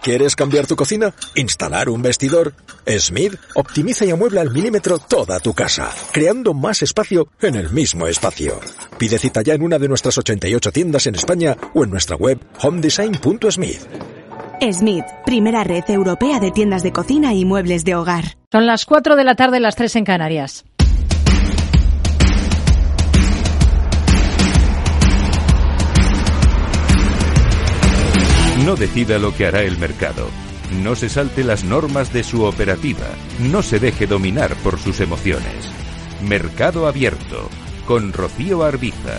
¿Quieres cambiar tu cocina? ¿Instalar un vestidor? Smith optimiza y amuebla al milímetro toda tu casa, creando más espacio en el mismo espacio. Pide cita ya en una de nuestras 88 tiendas en España o en nuestra web homedesign.smith. Smith, primera red europea de tiendas de cocina y muebles de hogar. Son las 4 de la tarde, las 3 en Canarias. No decida lo que hará el mercado. No se salte las normas de su operativa. No se deje dominar por sus emociones. Mercado Abierto, con Rocío Arbiza.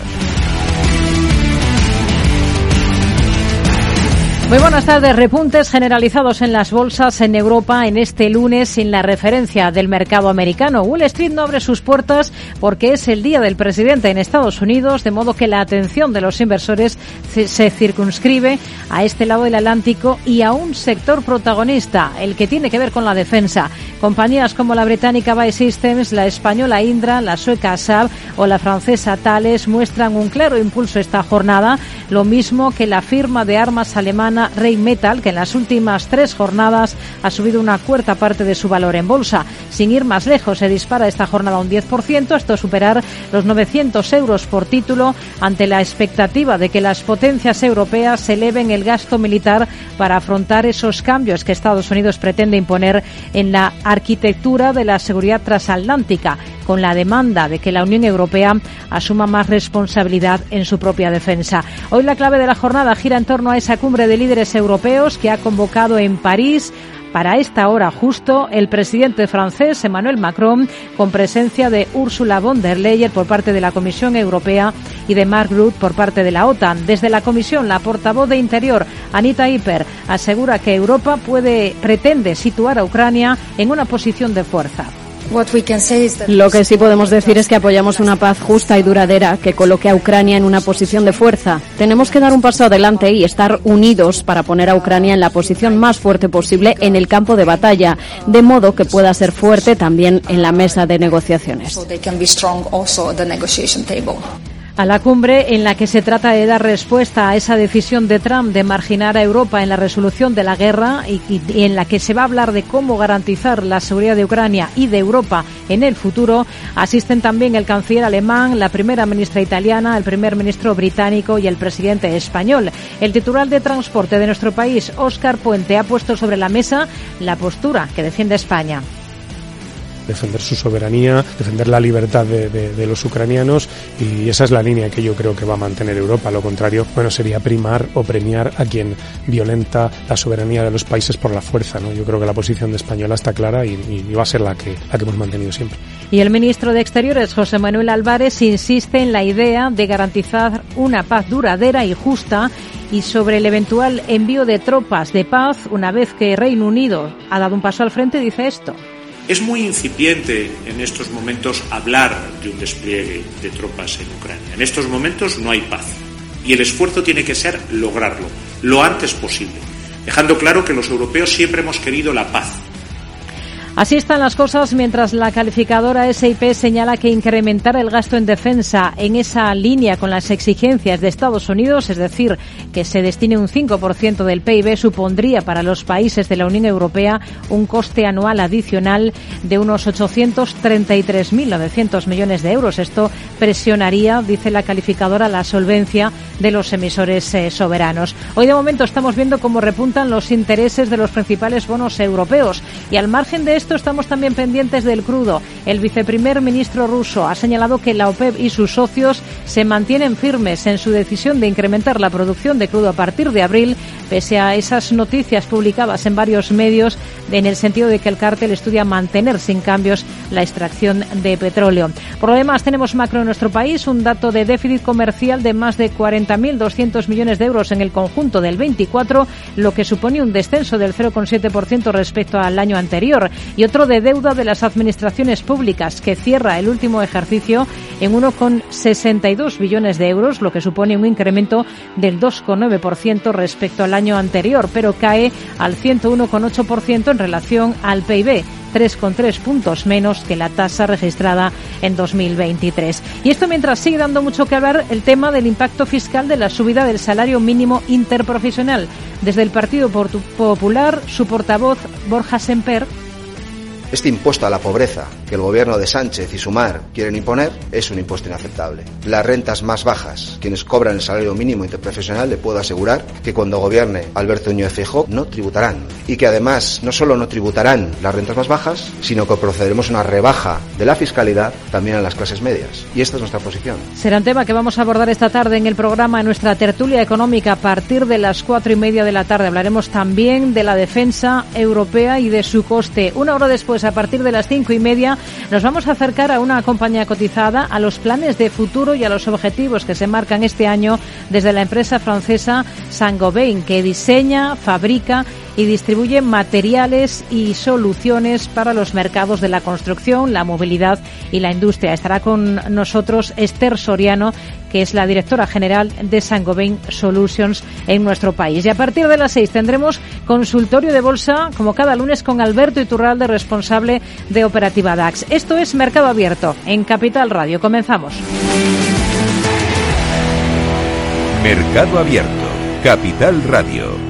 Muy buenas tardes. Repuntes generalizados en las bolsas en Europa en este lunes sin la referencia del mercado americano. Wall Street no abre sus puertas porque es el día del presidente en Estados Unidos, de modo que la atención de los inversores se circunscribe a este lado del Atlántico y a un sector protagonista, el que tiene que ver con la defensa. Compañías como la británica BAE Systems, la española Indra, la sueca Saab o la francesa Thales muestran un claro impulso esta jornada, lo mismo que la firma de armas alemana Rheinmetall, que en las últimas 3 jornadas ha subido una cuarta parte de su valor en bolsa. Sin ir más lejos, se dispara esta jornada un 10%, esto es superar los 900 euros por título, ante la expectativa de que las potencias europeas eleven el gasto militar para afrontar esos cambios que Estados Unidos pretende imponer en la arquitectura de la seguridad transatlántica, con la demanda de que la Unión Europea asuma más responsabilidad en su propia defensa. Hoy la clave de la jornada gira en torno a esa cumbre de líderes europeos que ha convocado en París para esta hora justo el presidente francés Emmanuel Macron, con presencia de Ursula von der Leyen por parte de la Comisión Europea y de Mark Rutte por parte de la OTAN. Desde la Comisión, la portavoz de Interior, Anita Hyper, asegura que Europa pretende situar a Ucrania en una posición de fuerza. Lo que sí podemos decir es que apoyamos una paz justa y duradera que coloque a Ucrania en una posición de fuerza. Tenemos que dar un paso adelante y estar unidos para poner a Ucrania en la posición más fuerte posible en el campo de batalla, de modo que pueda ser fuerte también en la mesa de negociaciones. A la cumbre en la que se trata de dar respuesta a esa decisión de Trump de marginar a Europa en la resolución de la guerra y en la que se va a hablar de cómo garantizar la seguridad de Ucrania y de Europa en el futuro, asisten también el canciller alemán, la primera ministra italiana, el primer ministro británico y el presidente español. El titular de transporte de nuestro país, Óscar Puente, ha puesto sobre la mesa la postura que defiende España. Defender su soberanía, defender la libertad de los ucranianos, y esa es la línea que yo creo que va a mantener Europa. Lo contrario, sería primar o premiar a quien violenta la soberanía de los países por la fuerza, ¿no? Yo creo que la posición de española está clara y va a ser la que hemos mantenido siempre. Y el ministro de Exteriores, José Manuel Álvarez, insiste en la idea de garantizar una paz duradera y justa, y sobre el eventual envío de tropas de paz una vez que Reino Unido ha dado un paso al frente, dice esto. Es muy incipiente en estos momentos hablar de un despliegue de tropas en Ucrania. En estos momentos no hay paz y el esfuerzo tiene que ser lograrlo lo antes posible, dejando claro que los europeos siempre hemos querido la paz. Así están las cosas mientras la calificadora S&P señala que incrementar el gasto en defensa en esa línea con las exigencias de Estados Unidos, es decir, que se destine un 5% del PIB, supondría para los países de la Unión Europea un coste anual adicional de unos 833.900 millones de euros. Esto presionaría, dice la calificadora, la solvencia de los emisores soberanos. Hoy de momento estamos viendo cómo repuntan los intereses de los principales bonos europeos, y al margen de esto estamos también pendientes del crudo. El viceprimer ministro ruso ha señalado que la OPEP y sus socios se mantienen firmes en su decisión de incrementar la producción de crudo a partir de abril, pese a esas noticias publicadas en varios medios en el sentido de que el cártel estudia mantener sin cambios la extracción de petróleo. Por lo demás, tenemos macro en nuestro país, un dato de déficit comercial de más de 40.200 millones de euros en el conjunto del 24, lo que supone un descenso del 0,7% respecto al año anterior, y otro de deuda de las administraciones públicas, que cierra el último ejercicio en 1,62 billones de euros, lo que supone un incremento del 2,9% respecto al año anterior, pero cae al 101,8% en relación al PIB. 3,3 puntos menos que la tasa registrada en 2023. Y esto mientras sigue dando mucho que hablar el tema del impacto fiscal de la subida del salario mínimo interprofesional. Desde el Partido Popular, su portavoz Borja Semper. Este impuesto a la pobreza que el gobierno de Sánchez y Sumar quieren imponer es un impuesto inaceptable. Las rentas más bajas, quienes cobran el salario mínimo interprofesional, le puedo asegurar que cuando gobierne Alberto Núñez Feijóo no tributarán. Y que además no solo no tributarán las rentas más bajas, sino que procederemos a una rebaja de la fiscalidad también a las clases medias. Y esta es nuestra posición. Será un tema que vamos a abordar esta tarde en el programa, en nuestra tertulia económica, a partir de las 4:30 de la tarde. Hablaremos también de la defensa europea y de su coste. Una hora después, a partir de las 5:30, nos vamos a acercar a una compañía cotizada, a los planes de futuro y a los objetivos que se marcan este año desde la empresa francesa Saint-Gobain, que diseña, fabrica y distribuye materiales y soluciones para los mercados de la construcción, la movilidad y la industria. Estará con nosotros Esther Soriano, que es la directora general de Saint-Gobain Solutions en nuestro país. Y a partir de las 6 tendremos consultorio de bolsa, como cada lunes, con Alberto Iturralde, responsable de Operativa DAX. Esto es Mercado Abierto en Capital Radio. Comenzamos. Mercado Abierto, Capital Radio.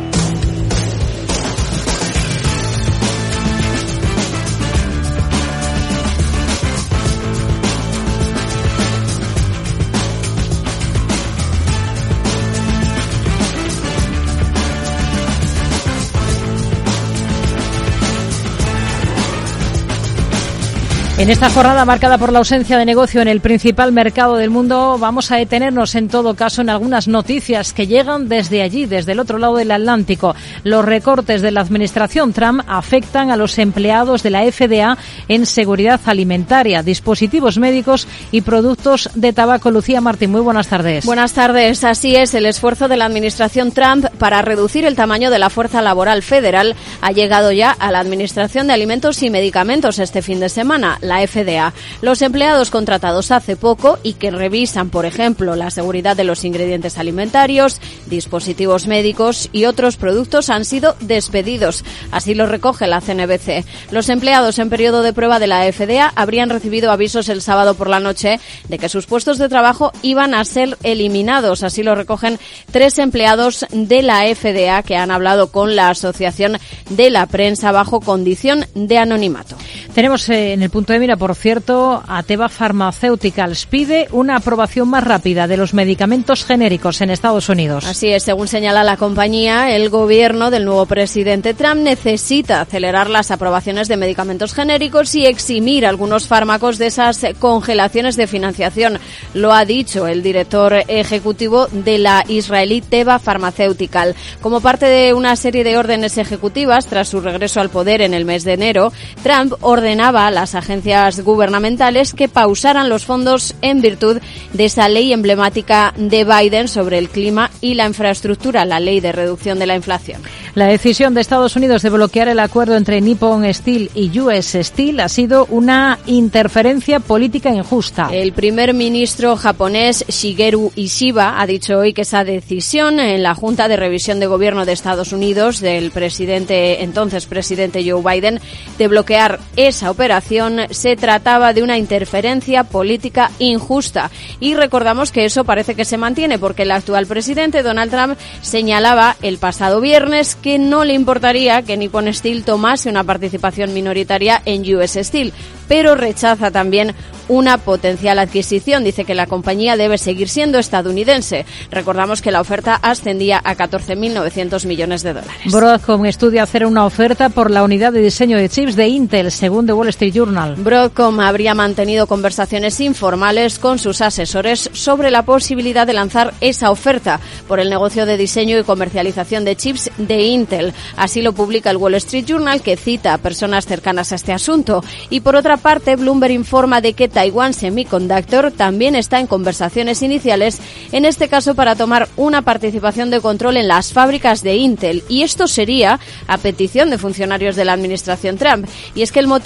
En esta jornada marcada por la ausencia de negocio en el principal mercado del mundo, vamos a detenernos en todo caso en algunas noticias que llegan desde allí, desde el otro lado del Atlántico. Los recortes de la administración Trump afectan a los empleados de la FDA en seguridad alimentaria, dispositivos médicos y productos de tabaco. Lucía Martín, muy buenas tardes. Buenas tardes. Así es, el esfuerzo de la administración Trump para reducir el tamaño de la fuerza laboral federal ha llegado ya a la Administración de Alimentos y Medicamentos este fin de semana, la FDA. Los empleados contratados hace poco y que revisan, por ejemplo, la seguridad de los ingredientes alimentarios, dispositivos médicos y otros productos han sido despedidos. Así lo recoge la CNBC. Los empleados en periodo de prueba de la FDA habrían recibido avisos el sábado por la noche de que sus puestos de trabajo iban a ser eliminados. Así lo recogen 3 empleados de la FDA que han hablado con la Asociación de la Prensa bajo condición de anonimato. Tenemos en el punto de mira, por cierto, a Teva Pharmaceuticals. Pide una aprobación más rápida de los medicamentos genéricos en Estados Unidos. Así es, según señala la compañía, el gobierno del nuevo presidente Trump necesita acelerar las aprobaciones de medicamentos genéricos y eximir algunos fármacos de esas congelaciones de financiación. Lo ha dicho el director ejecutivo de la israelí Teva Pharmaceutical. Como parte de una serie de órdenes ejecutivas, tras su regreso al poder en el mes de enero, Trump ordenaba a las agencias gubernamentales que pausaran los fondos en virtud de esa ley emblemática de Biden sobre el clima y la infraestructura, la ley de reducción de la inflación. La decisión de Estados Unidos de bloquear el acuerdo entre Nippon Steel y US Steel ha sido una interferencia política injusta. El primer ministro japonés Shigeru Ishiba ha dicho hoy que esa decisión en la Junta de Revisión de Gobierno de Estados Unidos del entonces presidente Joe Biden, de bloquear esa operación, se trataba de una interferencia política injusta. Y recordamos que eso parece que se mantiene porque el actual presidente Donald Trump señalaba el pasado viernes que no le importaría que Nippon Steel tomase una participación minoritaria en US Steel, pero rechaza también una potencial adquisición. Dice que la compañía debe seguir siendo estadounidense. Recordamos que la oferta ascendía a 14.900 millones de dólares. Broadcom estudia hacer una oferta por la unidad de diseño de chips de Intel, según The Wall Street Journal. Broadcom habría mantenido conversaciones informales con sus asesores sobre la posibilidad de lanzar esa oferta por el negocio de diseño y comercialización de chips de Intel. Así lo publica el Wall Street Journal, que cita a personas cercanas a este asunto. Y por otra parte, Bloomberg informa de que Taiwan Semiconductor también está en conversaciones iniciales, en este caso para tomar una participación de control en las fábricas de Intel. Y esto sería a petición de funcionarios de la administración Trump. Y es que el motivo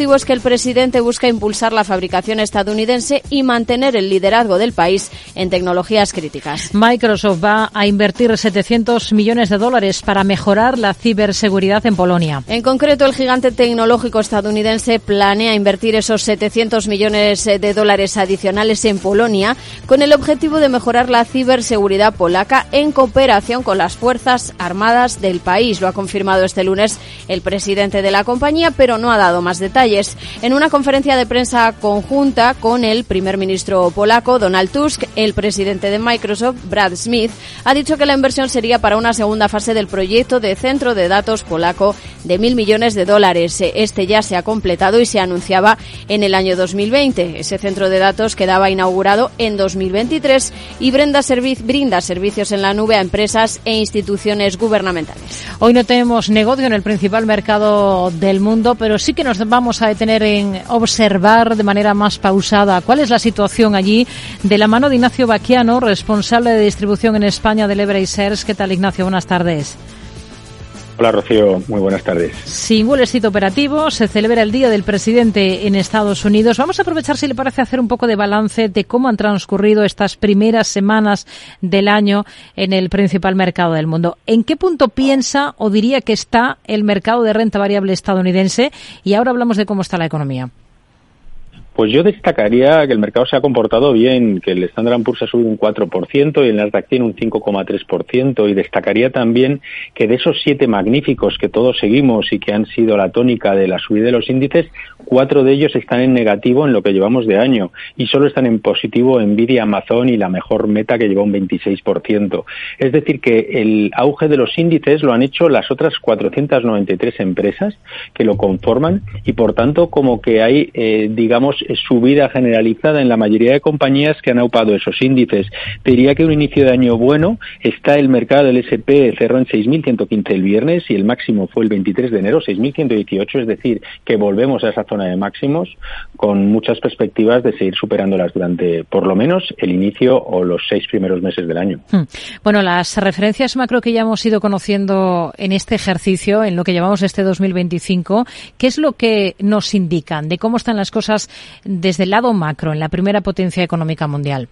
motivo es que el presidente busca impulsar la fabricación estadounidense y mantener el liderazgo del país en tecnologías críticas. Microsoft va a invertir $700 millones para mejorar la ciberseguridad en Polonia. En concreto, el gigante tecnológico estadounidense planea invertir esos $700 millones adicionales en Polonia con el objetivo de mejorar la ciberseguridad polaca en cooperación con las Fuerzas Armadas del país. Lo ha confirmado este lunes el presidente de la compañía, pero no ha dado más detalles. En una conferencia de prensa conjunta con el primer ministro polaco, Donald Tusk, el presidente de Microsoft, Brad Smith, ha dicho que la inversión sería para una segunda fase del proyecto de centro de datos polaco de $1.000 millones. Este ya se ha completado y se anunciaba en el año 2020. Ese centro de datos quedaba inaugurado en 2023 y brinda servicios en la nube a empresas e instituciones gubernamentales. Hoy no tenemos negocio en el principal mercado del mundo, pero sí que nos vamos a detener en observar de manera más pausada cuál es la situación allí de la mano de Ignacio Baquiano, responsable de distribución en España del Ebra y Sers. ¿Qué tal, Ignacio? Buenas tardes. Hola, Rocío. Muy buenas tardes. Sin Wall Street operativo, se celebra el Día del Presidente en Estados Unidos. Vamos a aprovechar, si le parece, hacer un poco de balance de cómo han transcurrido estas primeras semanas del año en el principal mercado del mundo. ¿En qué punto piensa o diría que está el mercado de renta variable estadounidense? Y ahora hablamos de cómo está la economía. Pues yo destacaría que el mercado se ha comportado bien, que el Standard & Poor's ha subido un 4% y el Nasdaq tiene un 5,3%, y destacaría también que de esos 7 magníficos que todos seguimos y que han sido la tónica de la subida de los índices, 4 de ellos están en negativo en lo que llevamos de año y solo están en positivo Nvidia, Amazon y la mejor Meta, que lleva un 26%. Es decir, que el auge de los índices lo han hecho las otras 493 empresas que lo conforman y, por tanto, como que hay, subida generalizada en la mayoría de compañías que han aupado esos índices. Te diría que un inicio de año bueno. Está el mercado del S&P, cerró en 6.115 el viernes y el máximo fue el 23 de enero, 6.118, es decir, que volvemos a esa zona de máximos con muchas perspectivas de seguir superándolas durante, por lo menos, el inicio o los 6 primeros meses del año. Bueno, las referencias macro que ya hemos ido conociendo en este ejercicio, en lo que llevamos este 2025, ¿qué es lo que nos indican de cómo están las cosas desde el lado macro, en la primera potencia económica mundial?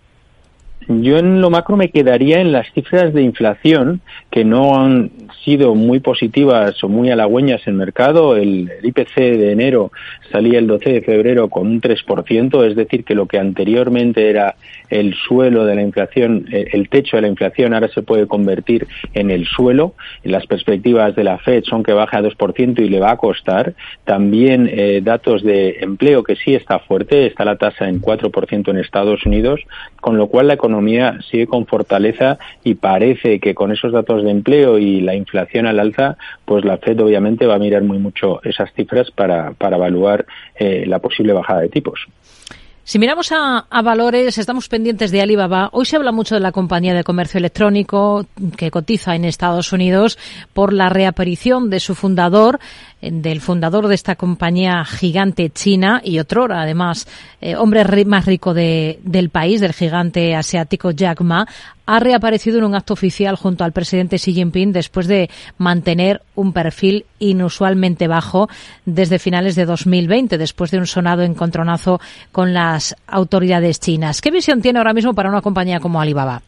Yo en lo macro me quedaría en las cifras de inflación, que no han sido muy positivas o muy halagüeñas en el mercado. El IPC de enero salía el 12 de febrero con un 3%, es decir, que lo que anteriormente era el suelo de la inflación, el techo de la inflación, ahora se puede convertir en el suelo. Las perspectivas de la FED son que baje a 2% y le va a costar. También datos de empleo, que sí está fuerte, está la tasa en 4% en Estados Unidos, con lo cual la economía sigue con fortaleza y parece que con esos datos de empleo y la inflación al alza, pues la FED obviamente va a mirar muy mucho esas cifras para evaluar la posible bajada de tipos. Si miramos a valores, estamos pendientes de Alibaba. Hoy se habla mucho de la compañía de comercio electrónico que cotiza en Estados Unidos por la reaparición de su fundador, del fundador de esta compañía gigante china y otrora, además, hombre más rico del país, del gigante asiático Jack Ma, ha reaparecido en un acto oficial junto al presidente Xi Jinping después de mantener un perfil inusualmente bajo desde finales de 2020, después de un sonado encontronazo con las autoridades chinas. ¿Qué visión tiene ahora mismo para una compañía como Alibaba?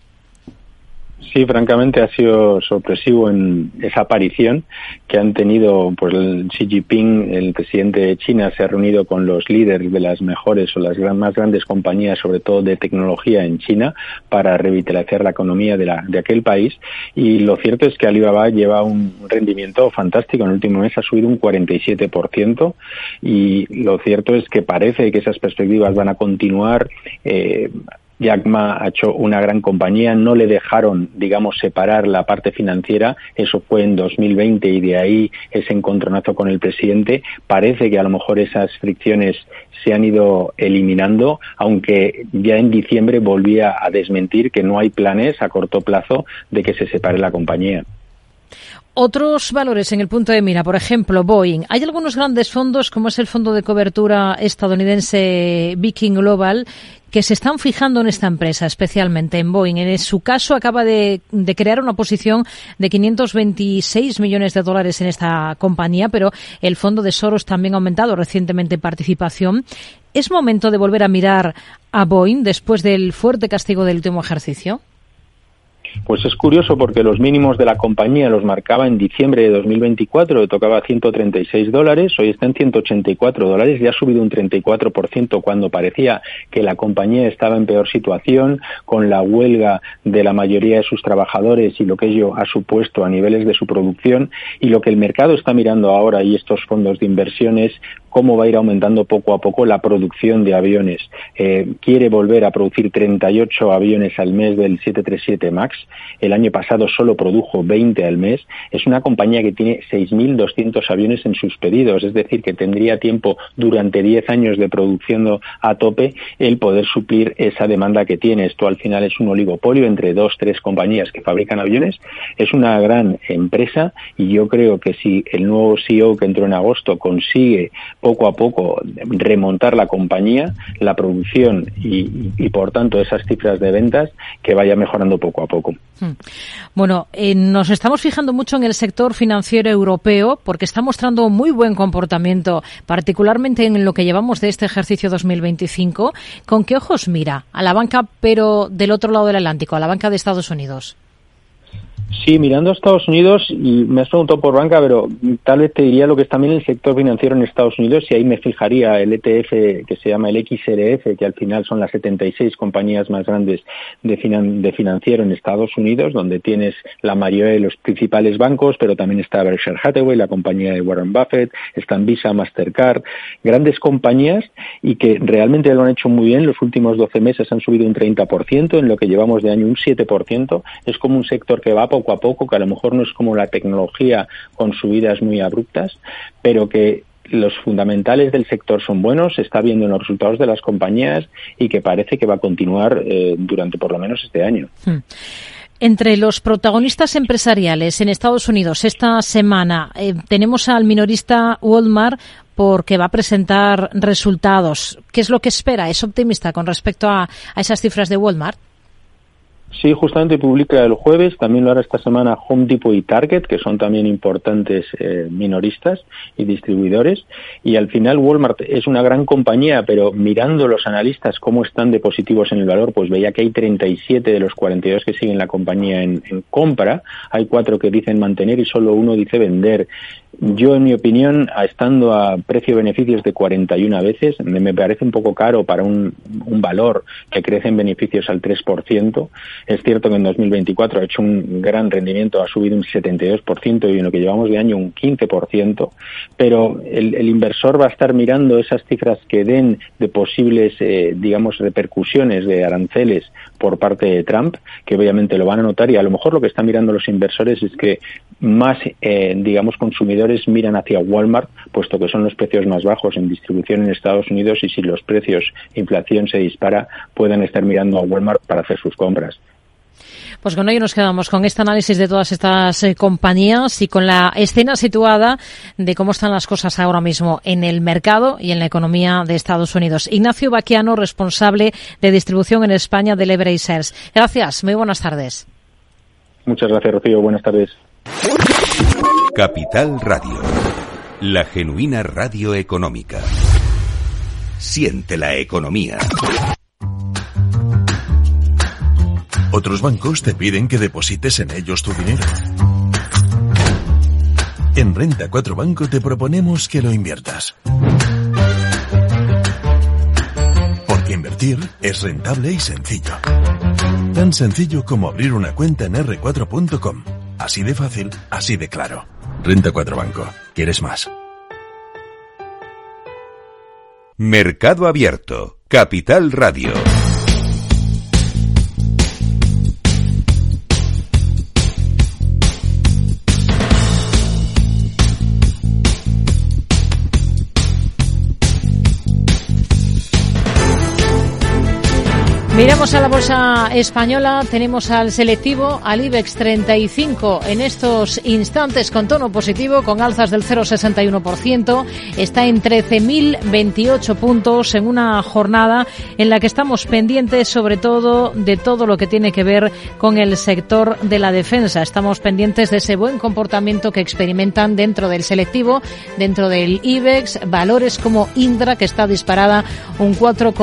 Sí, francamente ha sido sorpresivo en esa aparición que han tenido, pues Xi Jinping, el presidente de China, se ha reunido con los líderes de las mejores o las más grandes compañías, sobre todo de tecnología en China, para revitalizar la economía de aquel país. Y lo cierto es que Alibaba lleva un rendimiento fantástico. En el último mes ha subido un 47%, y lo cierto es que parece que esas perspectivas van a continuar. Jack Ma ha hecho una gran compañía, no le dejaron, digamos, separar la parte financiera, eso fue en 2020 y de ahí ese encontronazo con el presidente. Parece que a lo mejor esas fricciones se han ido eliminando, aunque ya en diciembre volvía a desmentir que no hay planes a corto plazo de que se separe la compañía. Otros valores en el punto de mira, por ejemplo, Boeing. Hay algunos grandes fondos, como es el fondo de cobertura estadounidense Viking Global, que se están fijando en esta empresa, especialmente en Boeing. En su caso, acaba de crear una posición de 526 millones de dólares en esta compañía, pero el fondo de Soros también ha aumentado recientemente participación. ¿Es momento de volver a mirar a Boeing después del fuerte castigo del último ejercicio? Pues es curioso porque los mínimos de la compañía los marcaba en diciembre de 2024, le tocaba $136, hoy está en $184, ya ha subido un 34% cuando parecía que la compañía estaba en peor situación, con la huelga de la mayoría de sus trabajadores y lo que ello ha supuesto a niveles de su producción, y lo que el mercado está mirando ahora y estos fondos de inversión es cómo va a ir aumentando poco a poco la producción de aviones. Quiere volver a producir 38 aviones al mes del 737 MAX. El año pasado solo produjo 20 al mes. Es una compañía que tiene 6.200 aviones en sus pedidos, es decir, que tendría tiempo durante 10 años de producción a tope el poder suplir esa demanda que tiene. Esto al final es un oligopolio entre 2-3 compañías que fabrican aviones. Es una gran empresa y yo creo que si el nuevo CEO que entró en agosto consigue poco a poco remontar la compañía, la producción y por tanto esas cifras de ventas, que vaya mejorando poco a poco. Bueno, nos estamos fijando mucho en el sector financiero europeo porque está mostrando muy buen comportamiento, particularmente en lo que llevamos de este ejercicio 2025. ¿Con qué ojos mira a la banca, pero del otro lado del Atlántico, a la banca de Estados Unidos? Sí, mirando a Estados Unidos, y me has preguntado por banca, pero tal vez te diría lo que es también el sector financiero en Estados Unidos, y ahí me fijaría el ETF que se llama el XLF, que al final son las 76 compañías más grandes de financiero en Estados Unidos, donde tienes la mayoría de los principales bancos, pero también está Berkshire Hathaway, la compañía de Warren Buffett, están Visa, Mastercard, grandes compañías y que realmente lo han hecho muy bien. Los últimos 12 meses han subido un 30%, en lo que llevamos de año un 7%. Es como un sector que va poco a poco, que a lo mejor no es como la tecnología con subidas muy abruptas, pero que los fundamentales del sector son buenos, se está viendo en los resultados de las compañías y que parece que va a continuar durante por lo menos este año. Entre los protagonistas empresariales en Estados Unidos esta semana tenemos al minorista Walmart porque va a presentar resultados. ¿Qué es lo que espera? ¿Es optimista con respecto a esas cifras de Walmart? Sí, justamente publica el jueves, también lo hará esta semana Home Depot y Target, que son también importantes minoristas y distribuidores, y al final Walmart es una gran compañía, pero mirando los analistas cómo están de positivos en el valor, pues veía que hay 37 de los 42 que siguen la compañía en compra, hay 4 que dicen mantener y solo 1 dice vender. Yo, en mi opinión, estando a precio-beneficios de 41 veces, me parece un poco caro para un valor que crece en beneficios al 3%. Es cierto que en 2024 ha hecho un gran rendimiento, ha subido un 72% y en lo que llevamos de año un 15%, pero el inversor va a estar mirando esas cifras que den de posibles, repercusiones de aranceles por parte de Trump, que obviamente lo van a notar, y a lo mejor lo que están mirando los inversores es que más, consumidores miran hacia Walmart, puesto que son los precios más bajos en distribución en Estados Unidos, y si los precios, inflación se dispara, pueden estar mirando a Walmart para hacer sus compras. Pues con ello nos quedamos con este análisis de todas estas compañías y con la escena situada de cómo están las cosas ahora mismo en el mercado y en la economía de Estados Unidos. Ignacio Baquiano, responsable de distribución en España de Leverage Shares. Gracias, muy buenas tardes. Muchas gracias, Rocío. Buenas tardes. Capital Radio, la genuina radio económica. Siente la economía. Otros bancos te piden que deposites en ellos tu dinero. En Renta 4 Banco te proponemos que lo inviertas. Porque invertir es rentable y sencillo. Tan sencillo como abrir una cuenta en r4.com. Así de fácil, así de claro. Renta 4 Banco. ¿Quieres más? Mercado Abierto. Capital Radio. Miramos a la bolsa española, tenemos al selectivo, al IBEX 35 en estos instantes con tono positivo, con alzas del 0,61%, está en 13.028 puntos en una jornada en la que estamos pendientes sobre todo de todo lo que tiene que ver con el sector de la defensa. Estamos pendientes de ese buen comportamiento que experimentan dentro del selectivo, dentro del IBEX, valores como Indra, que está disparada un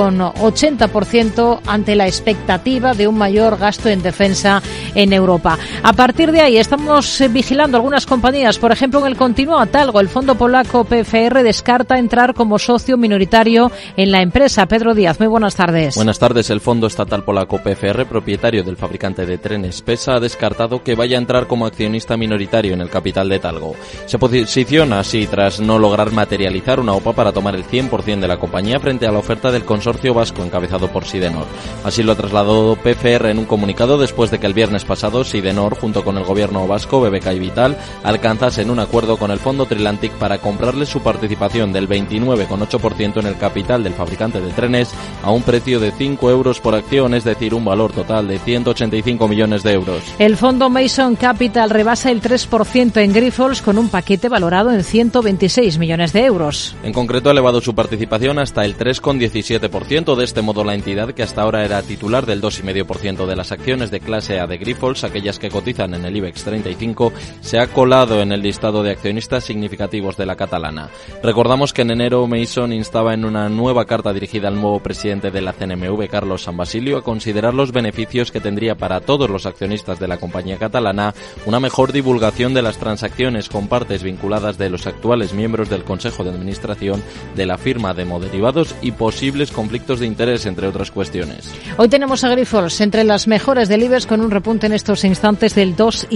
4,80% ante la expectativa de un mayor gasto en defensa en Europa. A partir de ahí estamos vigilando algunas compañías, por ejemplo en el continuo Talgo, el fondo polaco PFR descarta entrar como socio minoritario en la empresa. Pedro Díaz, muy buenas tardes. Buenas tardes. El fondo estatal polaco PFR, propietario del fabricante de trenes PESA, ha descartado que vaya a entrar como accionista minoritario en el capital de Talgo. Se posiciona así tras no lograr materializar una OPA para tomar el 100% de la compañía frente a la oferta del consorcio vasco encabezado por Sidenor. Así lo ha trasladado PFR en un comunicado después de que el viernes pasado Sidenor, junto con el gobierno vasco, BBK y Vital, alcanzasen un acuerdo con el fondo Trilantic para comprarle su participación del 29,8% en el capital del fabricante de trenes a un precio de 5 euros por acción, es decir, un valor total de 185 millones de euros. El fondo Mason Capital rebasa el 3% en Grifols con un paquete valorado en 126 millones de euros. En concreto ha elevado su participación hasta el 3,17%. De este modo la entidad, que hasta ahora era titular del 2,5% de las acciones de clase A de Grifols, aquellas que cotizan en el IBEX 35, se ha colado en el listado de accionistas significativos de la catalana. Recordamos que en enero Mason instaba en una nueva carta dirigida al nuevo presidente de la CNMV, Carlos San Basilio, a considerar los beneficios que tendría para todos los accionistas de la compañía catalana una mejor divulgación de las transacciones con partes vinculadas de los actuales miembros del Consejo de Administración de la firma de Moderivados y posibles conflictos de interés, entre otras cuestiones. Hoy tenemos a Grifols entre las mejores del IBEX con un repunte en estos instantes del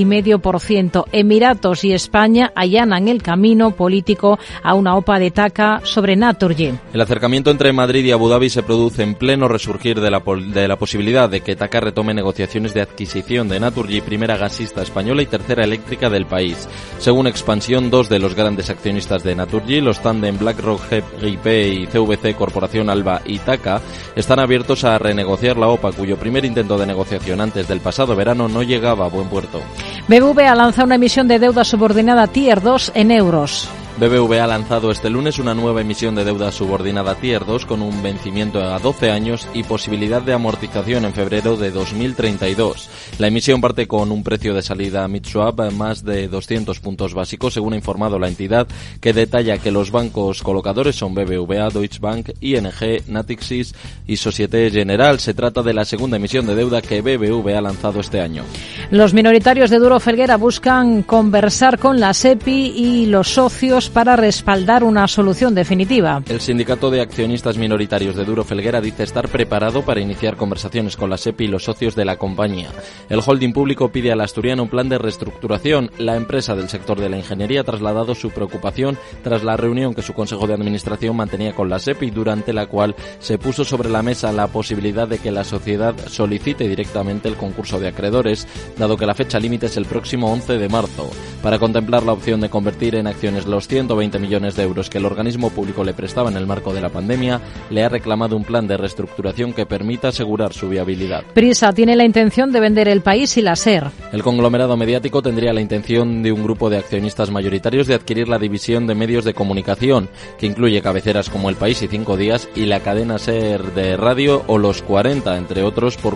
2,5%. Emiratos y España allanan el camino político a una OPA de TAQA sobre Naturgy. El acercamiento entre Madrid y Abu Dhabi se produce en pleno resurgir de la posibilidad de que TAQA retome negociaciones de adquisición de Naturgy, primera gasista española y tercera eléctrica del país. Según Expansión, dos de los grandes accionistas de Naturgy, los tándem BlackRock GIP y CVC Corporación Alba y TAQA, están abiertos a renegociar la OPA, cuyo primer intento de negociación antes del pasado verano no llegaba a buen puerto. BBVA lanza una emisión de deuda subordinada Tier 2 en euros. BBVA ha lanzado este lunes una nueva emisión de deuda subordinada Tier 2 con un vencimiento a 12 años y posibilidad de amortización en febrero de 2032. La emisión parte con un precio de salida mid-swap más de 200 puntos básicos, según ha informado la entidad, que detalla que los bancos colocadores son BBVA, Deutsche Bank, ING, Natixis y Societe Generale. Se trata de la segunda emisión de deuda que BBVA ha lanzado este año. Los minoritarios de Duro Felguera buscan conversar con la SEPI y los socios para respaldar una solución definitiva. El sindicato de accionistas minoritarios de Duro Felguera dice estar preparado para iniciar conversaciones con la SEPI y los socios de la compañía. El holding público pide al asturiano un plan de reestructuración. La empresa del sector de la ingeniería ha trasladado su preocupación tras la reunión que su consejo de administración mantenía con la SEPI, durante la cual se puso sobre la mesa la posibilidad de que la sociedad solicite directamente el concurso de acreedores, dado que la fecha límite es el próximo 11 de marzo. Para contemplar la opción de convertir en acciones los 120 millones de euros que el organismo público le prestaba en el marco de la pandemia, le ha reclamado un plan de reestructuración que permita asegurar su viabilidad. Prisa tiene la intención de vender El País y la SER. El conglomerado mediático tendría la intención de un grupo de accionistas mayoritarios de adquirir la división de medios de comunicación, que incluye cabeceras como El País y 5 Días y la cadena SER de radio o Los 40, entre otros, por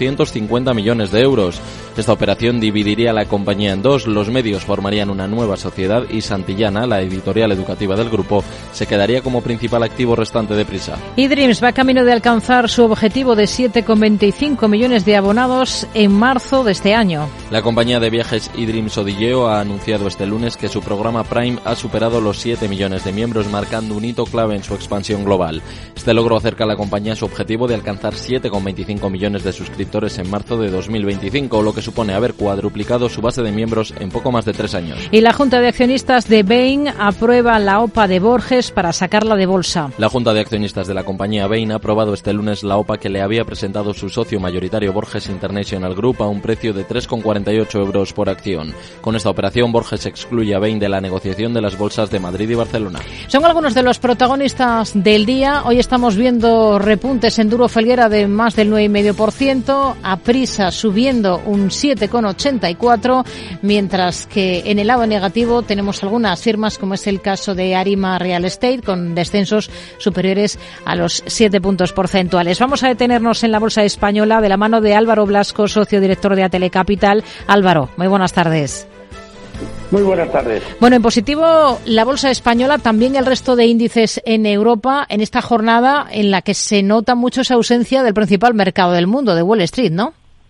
450 millones de euros. Esta operación dividiría la compañía en dos. Los medios formarían una nueva sociedad y Santillana, la editorial educativa del grupo, se quedaría como principal activo restante de Prisa. eDreams va camino de alcanzar su objetivo de 7,25 millones de abonados en marzo de este año. La compañía de viajes eDreams Odileo ha anunciado este lunes que su programa Prime ha superado los 7 millones de miembros, marcando un hito clave en su expansión global. Este logro acerca a la compañía a su objetivo de alcanzar 7,25 millones de suscriptores en marzo de 2025, lo que supone haber cuadruplicado su base de miembros en poco más de 3 años. Y la Junta de Accionistas de Bain aprueba la OPA de Borges para sacarla de bolsa. La Junta de Accionistas de la compañía Bain ha aprobado este lunes la OPA que le había presentado su socio mayoritario Borges International Group a un precio de 3,48 euros por acción. Con esta operación, Borges excluye a Bain de la negociación de las bolsas de Madrid y Barcelona. Son algunos de los protagonistas del día. Hoy estamos viendo repuntes en Duro Felguera de más del 9,5%, Aprisa subiendo un 7,84%, mientras que en el lado negativo tenemos algunas firmas, como es el caso de Arima Real Estate, con descensos superiores a los 7 puntos porcentuales. Vamos a detenernos en la bolsa española de la mano de Álvaro Blasco, socio director de Atele Capital. Álvaro, muy buenas tardes. Muy buenas tardes. Bueno, en positivo la bolsa española, también el resto de índices en Europa, en esta jornada en la que se nota mucho esa ausencia del principal mercado del mundo, de Wall Street, ¿no?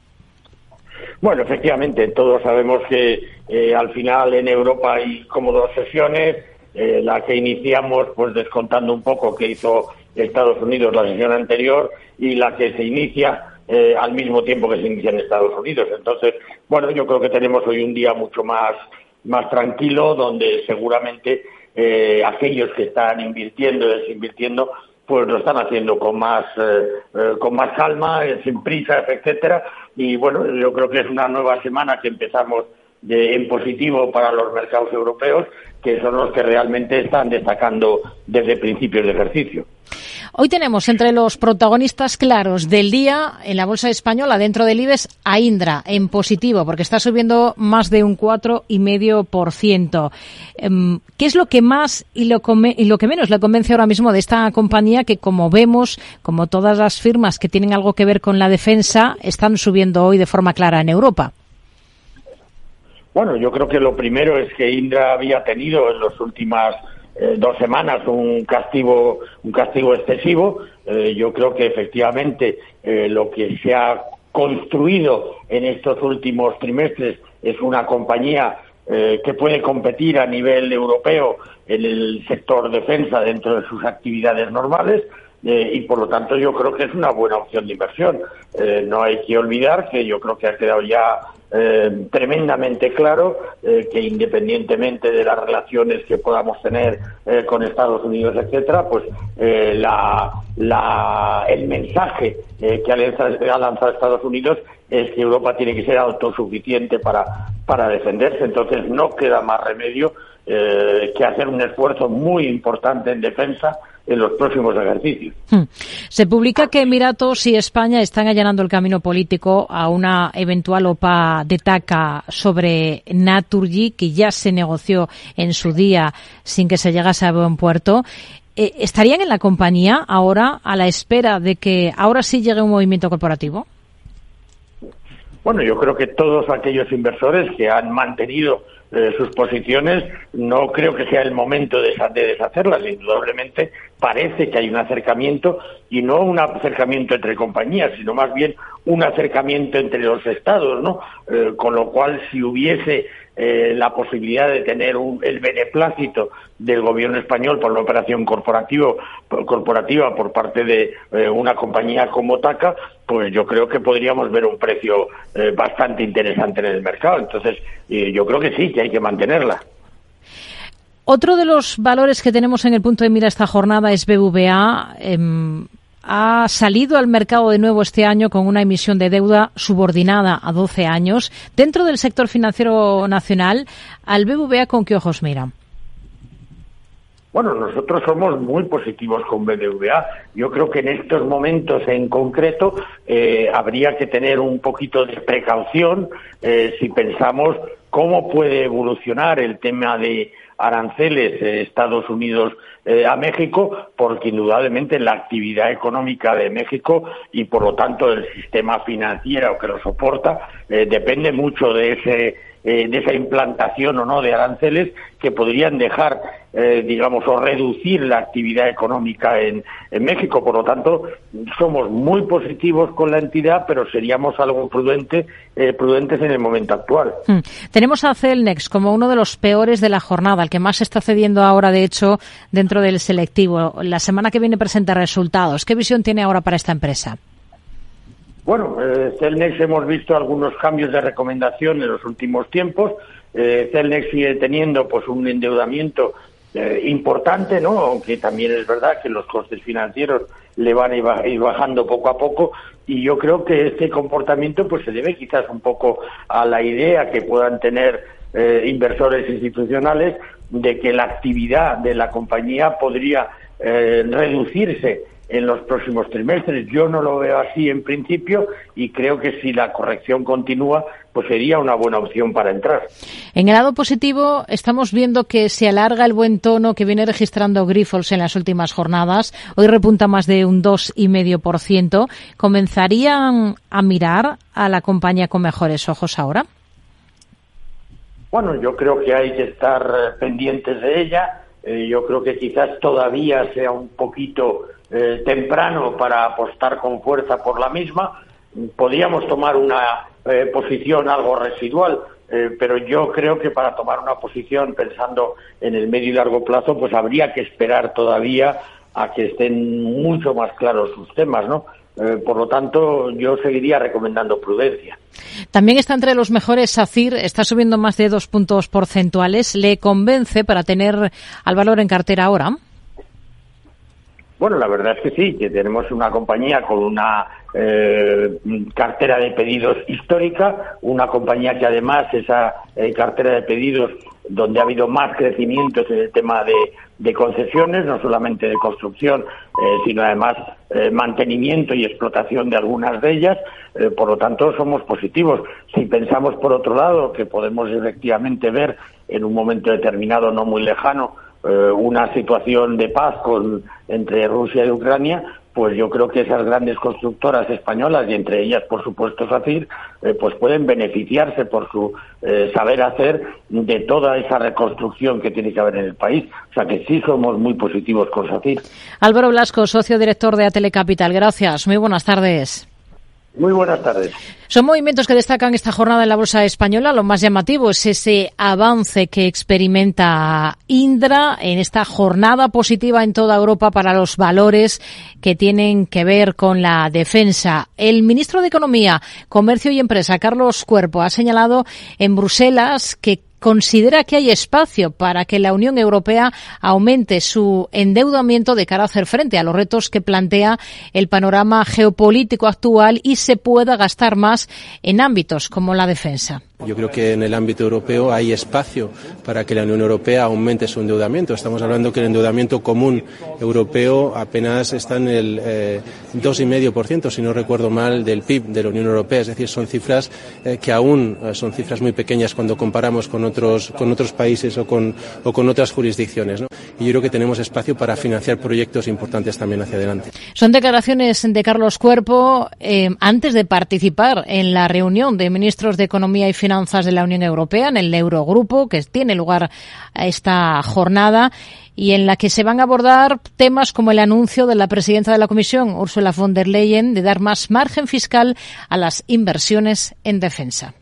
Bueno, efectivamente, todos sabemos que al final en Europa hay como dos sesiones, la que iniciamos pues descontando un poco que hizo Estados Unidos la sesión anterior y la que se inicia al mismo tiempo que se inicia en Estados Unidos. Entonces, bueno, yo creo que tenemos hoy un día mucho más tranquilo, donde seguramente aquellos que están invirtiendo y desinvirtiendo pues lo están haciendo con más calma, sin prisa, etcétera. Y bueno, yo creo que es una nueva semana que empezamos en positivo para los mercados europeos, que son los que realmente están destacando desde principios de ejercicio. Hoy tenemos entre los protagonistas claros del día en la bolsa española, dentro del IBEX, a Indra en positivo, porque está subiendo más de un 4,5%. ¿Qué es lo que más y lo que menos le convence ahora mismo de esta compañía que, como vemos, como todas las firmas que tienen algo que ver con la defensa, están subiendo hoy de forma clara en Europa? Bueno, yo creo que lo primero es que Indra había tenido en las últimas 2 semanas un castigo excesivo. Yo creo que efectivamente lo que se ha construido en estos últimos trimestres es una compañía que puede competir a nivel europeo en el sector defensa dentro de sus actividades normales. Y por lo tanto yo creo que es una buena opción de inversión. No hay que olvidar que yo creo que ha quedado ya tremendamente claro que independientemente de las relaciones que podamos tener con Estados Unidos, etcétera, pues el mensaje que ha lanzado Estados Unidos es que Europa tiene que ser autosuficiente para defenderse. Entonces no queda más remedio que hacer un esfuerzo muy importante en defensa en los próximos ejercicios. Se publica que Emiratos y España están allanando el camino político a una eventual OPA de TAQA sobre Naturgy, que ya se negoció en su día sin que se llegase a buen puerto. ¿Estarían en la compañía ahora a la espera de que ahora sí llegue un movimiento corporativo? Bueno, yo creo que todos aquellos inversores que han mantenido sus posiciones, no creo que sea el momento de deshacerlas. Indudablemente parece que hay un acercamiento, y no un acercamiento entre compañías, sino más bien un acercamiento entre los estados, ¿no? Con lo cual, si hubiese la posibilidad de tener el beneplácito del gobierno español por la operación corporativa por parte de una compañía como TAQA, pues yo creo que podríamos ver un precio bastante interesante en el mercado. Entonces, yo creo que sí, que hay que mantenerla. Otro de los valores que tenemos en el punto de mira esta jornada es BBVA. Ha salido al mercado de nuevo este año con una emisión de deuda subordinada a 12 años. Dentro del sector financiero nacional, ¿al BBVA con qué ojos mira? Bueno, nosotros somos muy positivos con BBVA. Yo creo que en estos momentos en concreto habría que tener un poquito de precaución si pensamos cómo puede evolucionar el tema de aranceles Estados Unidos a México, porque indudablemente la actividad económica de México y por lo tanto el sistema financiero que lo soporta depende mucho de esa implantación o no de aranceles que podrían dejar, o reducir la actividad económica en México. Por lo tanto, somos muy positivos con la entidad, pero seríamos algo prudentes en el momento actual. Tenemos a Celnex como uno de los peores de la jornada, el que más está cediendo ahora, de hecho, dentro del selectivo. La semana que viene presenta resultados. ¿Qué visión tiene ahora para esta empresa? Bueno, Celnex hemos visto algunos cambios de recomendación en los últimos tiempos. Celnex sigue teniendo pues un endeudamiento importante, ¿no? Aunque también es verdad que los costes financieros le van a ir bajando poco a poco, y yo creo que este comportamiento pues se debe quizás un poco a la idea que puedan tener inversores institucionales de que la actividad de la compañía podría reducirse en los próximos trimestres. Yo no lo veo así en principio, y creo que si la corrección continúa, pues sería una buena opción para entrar. En el lado positivo, estamos viendo que se alarga el buen tono que viene registrando Grifols en las últimas jornadas. Hoy repunta más de un 2,5%. ¿Comenzarían a mirar a la compañía con mejores ojos ahora? Bueno, yo creo que hay que estar pendientes de ella. Yo creo que quizás todavía sea un poquito temprano para apostar con fuerza por la misma. Podríamos tomar una posición algo residual, pero yo creo que para tomar una posición pensando en el medio y largo plazo, pues habría que esperar todavía a que estén mucho más claros sus temas, ¿no? Por lo tanto, yo seguiría recomendando prudencia. También está entre los mejores SACIR, está subiendo más de 2 puntos porcentuales. ¿Le convence para tener al valor en cartera ahora? Bueno, la verdad es que sí, que tenemos una compañía con una cartera de pedidos histórica, una compañía que además esa cartera de pedidos donde ha habido más crecimiento es en el tema de concesiones, no solamente de construcción, sino además mantenimiento y explotación de algunas de ellas. Por lo tanto, somos positivos. Si pensamos, por otro lado, que podemos efectivamente ver en un momento determinado, no muy lejano, una situación de paz entre Rusia y Ucrania, pues yo creo que esas grandes constructoras españolas, y entre ellas, por supuesto, SACIR, pues pueden beneficiarse por su saber hacer de toda esa reconstrucción que tiene que haber en el país. O sea que sí somos muy positivos con SACIR. Álvaro Blasco, socio director de Atele Capital. Gracias. Muy buenas tardes. Muy buenas tardes. Son movimientos que destacan esta jornada en la bolsa española. Lo más llamativo es ese avance que experimenta Indra en esta jornada positiva en toda Europa para los valores que tienen que ver con la defensa. El ministro de Economía, Comercio y Empresa, Carlos Cuerpo, ha señalado en Bruselas que considera que hay espacio para que la Unión Europea aumente su endeudamiento de cara a hacer frente a los retos que plantea el panorama geopolítico actual y se pueda gastar más en ámbitos como la defensa. Yo creo que en el ámbito europeo hay espacio para que la Unión Europea aumente su endeudamiento. Estamos hablando que el endeudamiento común europeo apenas está en el 2,5%, si no recuerdo mal, del PIB de la Unión Europea. Es decir, son cifras que aún son cifras muy pequeñas cuando comparamos con otros países o con otras jurisdicciones, ¿no? Y yo creo que tenemos espacio para financiar proyectos importantes también hacia adelante. Son declaraciones de Carlos Cuerpo antes de participar en la reunión de ministros de Economía y Finanzas de la Unión Europea, en el Eurogrupo, que tiene lugar esta jornada y en la que se van a abordar temas como el anuncio de la presidenta de la Comisión, Ursula von der Leyen, de dar más margen fiscal a las inversiones en defensa.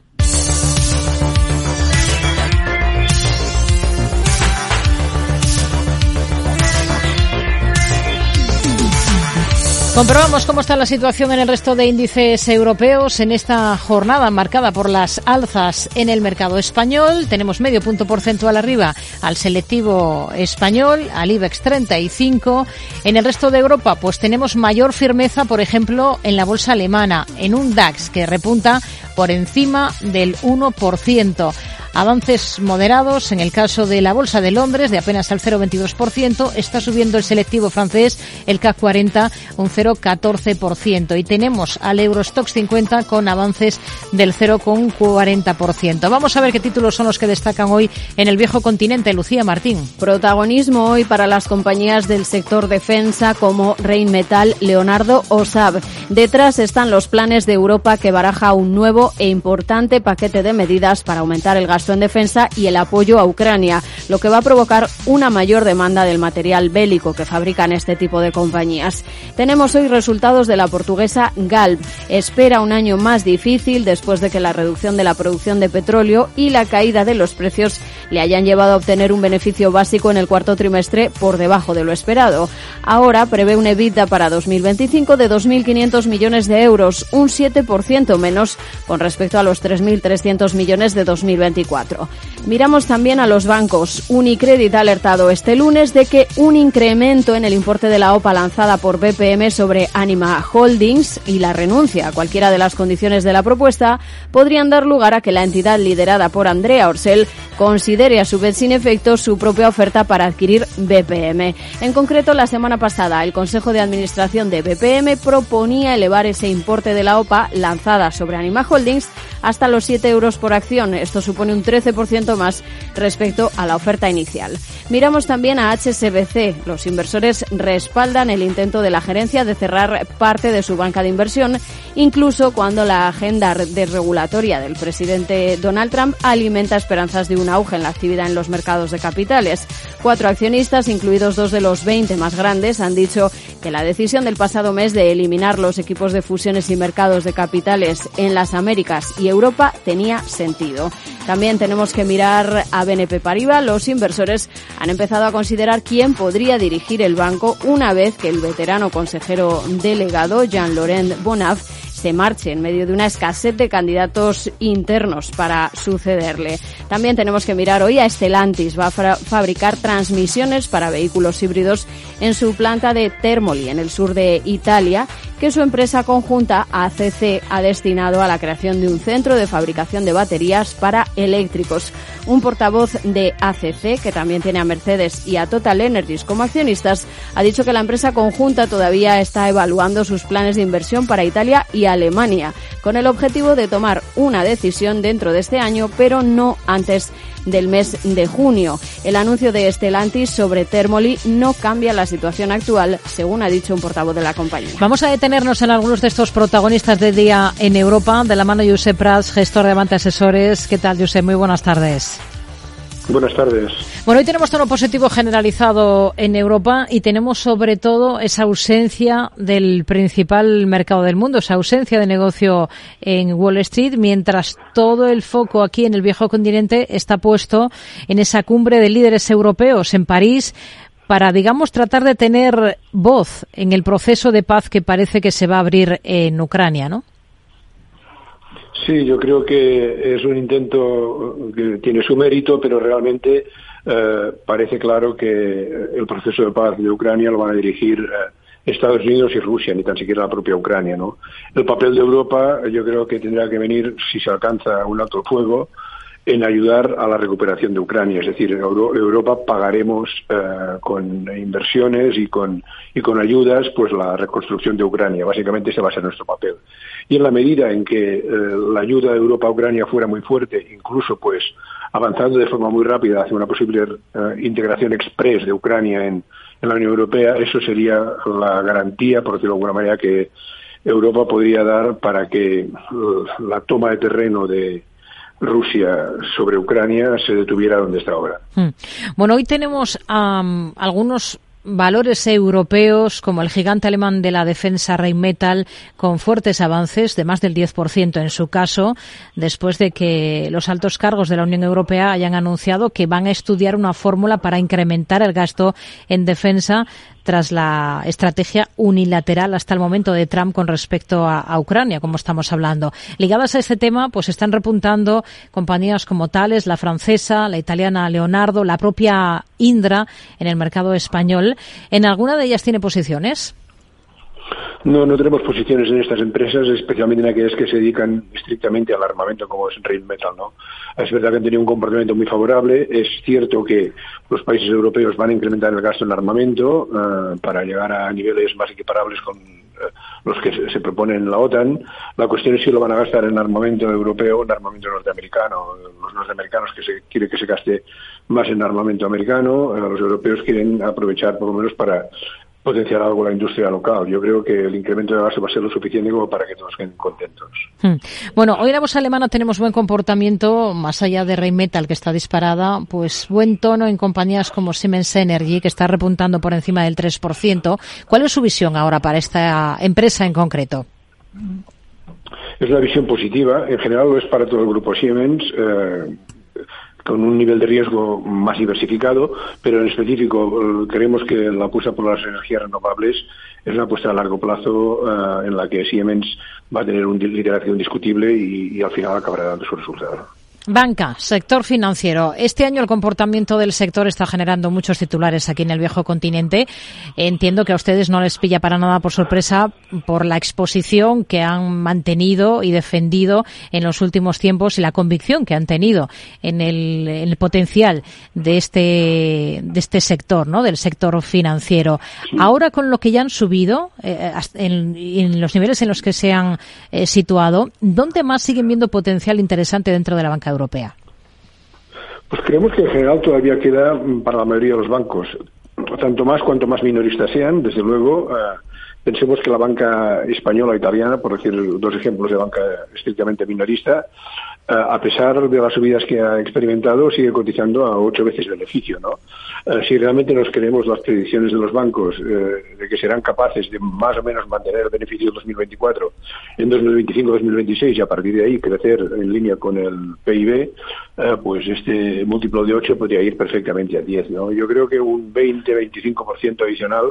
Comprobamos cómo está la situación en el resto de índices europeos en esta jornada marcada por las alzas en el mercado español. Tenemos medio punto porcentual arriba al selectivo español, al IBEX 35. En el resto de Europa, pues tenemos mayor firmeza, por ejemplo, en la bolsa alemana, en un DAX que repunta por encima del 1%. Avances moderados en el caso de la Bolsa de Londres, de apenas al 0,22%. Está subiendo el selectivo francés, el CAC 40, un 0,14%. Y tenemos al Eurostoxx 50 con avances del 0,40%. Vamos a ver qué títulos son los que destacan hoy en el viejo continente. Lucía Martín. Protagonismo hoy para las compañías del sector defensa como Rheinmetall, Leonardo o Saab. Detrás están los planes de Europa que baraja un nuevo e importante paquete de medidas para aumentar el gasto en defensa y el apoyo a Ucrania, lo que va a provocar una mayor demanda del material bélico que fabrican este tipo de compañías. Tenemos hoy resultados de la portuguesa Galp. Espera un año más difícil después de que la reducción de la producción de petróleo y la caída de los precios le hayan llevado a obtener un beneficio básico en el cuarto trimestre por debajo de lo esperado. Ahora prevé un EBITDA para 2025 de 2.500 millones de euros, un 7% menos con respecto a los 3.300 millones de 2024. 2024. Miramos también a los bancos. Unicredit ha alertado este lunes de que un incremento en el importe de la OPA lanzada por BPM sobre Anima Holdings y la renuncia a cualquiera de las condiciones de la propuesta podrían dar lugar a que la entidad liderada por Andrea Orcel considere a su vez sin efecto su propia oferta para adquirir BPM. En concreto, la semana pasada el Consejo de Administración de BPM proponía elevar ese importe de la OPA lanzada sobre Anima Holdings hasta los 7 euros por acción. Esto supone un 13% más respecto a la oferta inicial. Miramos también a HSBC. Los inversores respaldan el intento de la gerencia de cerrar parte de su banca de inversión, incluso cuando la agenda desregulatoria del presidente Donald Trump alimenta esperanzas de un auge en la actividad en los mercados de capitales. 4 accionistas, incluidos 2 de los 20 más grandes, han dicho que la decisión del pasado mes de eliminar los equipos de fusiones y mercados de capitales en las Américas y Europa tenía sentido. También tenemos que mirar a BNP Paribas. Los inversores han empezado a considerar quién podría dirigir el banco una vez que el veterano consejero delegado Jean-Laurent Bonnaf se marche en medio de una escasez de candidatos internos para sucederle. También tenemos que mirar hoy a Stellantis. Va a fabricar transmisiones para vehículos híbridos en su planta de Termoli, en el sur de Italia, que su empresa conjunta ACC ha destinado a la creación de un centro de fabricación de baterías para eléctricos. Un portavoz de ACC, que también tiene a Mercedes y a Total Energies como accionistas, ha dicho que la empresa conjunta todavía está evaluando sus planes de inversión para Italia y Alemania, con el objetivo de tomar una decisión dentro de este año, pero no antes del mes de junio. El anuncio de Stellantis sobre Termoli no cambia la situación actual, según ha dicho un portavoz de la compañía. Vamos a detenernos en algunos de estos protagonistas del día en Europa, de la mano de Josep Prats, gestor de Avante Asesores. ¿Qué tal, Josep? Muy buenas tardes. Buenas tardes. Bueno, hoy tenemos tono positivo generalizado en Europa y tenemos sobre todo esa ausencia del principal mercado del mundo, esa ausencia de negocio en Wall Street, mientras todo el foco aquí en el viejo continente está puesto en esa cumbre de líderes europeos en París para, digamos, tratar de tener voz en el proceso de paz que parece que se va a abrir en Ucrania, ¿no? Sí, yo creo que es un intento que tiene su mérito, pero realmente parece claro que el proceso de paz de Ucrania lo van a dirigir Estados Unidos y Rusia, ni tan siquiera la propia Ucrania, ¿no? El papel de Europa yo creo que tendrá que venir, si se alcanza un alto el fuego, en ayudar a la recuperación de Ucrania. Es decir, en Europa pagaremos con inversiones y con ayudas pues la reconstrucción de Ucrania. Básicamente ese va a ser nuestro papel. Y en la medida en que la ayuda de Europa a Ucrania fuera muy fuerte, incluso pues avanzando de forma muy rápida hacia una posible integración express de Ucrania en la Unión Europea, eso sería la garantía, por decirlo de alguna manera, que Europa podría dar para que la toma de terreno de Rusia sobre Ucrania se detuviera donde está ahora. Bueno, hoy tenemos algunos valores europeos como el gigante alemán de la defensa Rheinmetall con fuertes avances de más del 10% en su caso, después de que los altos cargos de la Unión Europea hayan anunciado que van a estudiar una fórmula para incrementar el gasto en defensa tras la estrategia unilateral hasta el momento de Trump con respecto a Ucrania, como estamos hablando. Ligadas a este tema, pues están repuntando compañías como Thales, la francesa, la italiana Leonardo, la propia Indra en el mercado español. ¿En alguna de ellas tiene posiciones? No tenemos posiciones en estas empresas, especialmente en aquellas que se dedican estrictamente al armamento, como es Rheinmetall, ¿no? Es verdad que han tenido un comportamiento muy favorable. Es cierto que los países europeos van a incrementar el gasto en armamento para llegar a niveles más equiparables con los que se proponen en la OTAN. La cuestión es si lo van a gastar en armamento europeo o en armamento norteamericano. Los norteamericanos quieren que se gaste más en armamento americano. Los europeos quieren aprovechar por lo menos para potenciar algo la industria local. Yo creo que el incremento de gasto va a ser lo suficiente como para que todos queden contentos. Bueno, hoy en la bolsa alemana tenemos buen comportamiento, más allá de Rheinmetall, que está disparada, pues buen tono en compañías como Siemens Energy, que está repuntando por encima del 3%. ¿Cuál es su visión ahora para esta empresa en concreto? Es una visión positiva. En general lo es para todo el grupo Siemens, con un nivel de riesgo más diversificado, pero en específico creemos que la apuesta por las energías renovables es una apuesta a largo plazo en la que Siemens va a tener un liderazgo indiscutible y al final acabará dando su resultado. Banca, sector financiero. Este año el comportamiento del sector está generando muchos titulares aquí en el viejo continente. Entiendo que a ustedes no les pilla para nada por sorpresa por la exposición que han mantenido y defendido en los últimos tiempos y la convicción que han tenido en el potencial de este sector, ¿no? Del sector financiero. Ahora, con lo que ya han subido en los niveles en los que se han situado, ¿dónde más siguen viendo potencial interesante dentro de la banca europea? Pues creemos que en general todavía queda para la mayoría de los bancos, tanto más cuanto más minoristas sean, desde luego. Pensemos que la banca española o italiana, por decir dos ejemplos de banca estrictamente minorista, a pesar de las subidas que ha experimentado, sigue cotizando a 8 veces beneficio, ¿no? Si realmente nos creemos las predicciones de los bancos de que serán capaces de más o menos mantener el beneficio en 2024, en 2025-2026 y a partir de ahí crecer en línea con el PIB, pues este múltiplo de 8 podría ir perfectamente a 10, ¿no? Yo creo que un 20-25% adicional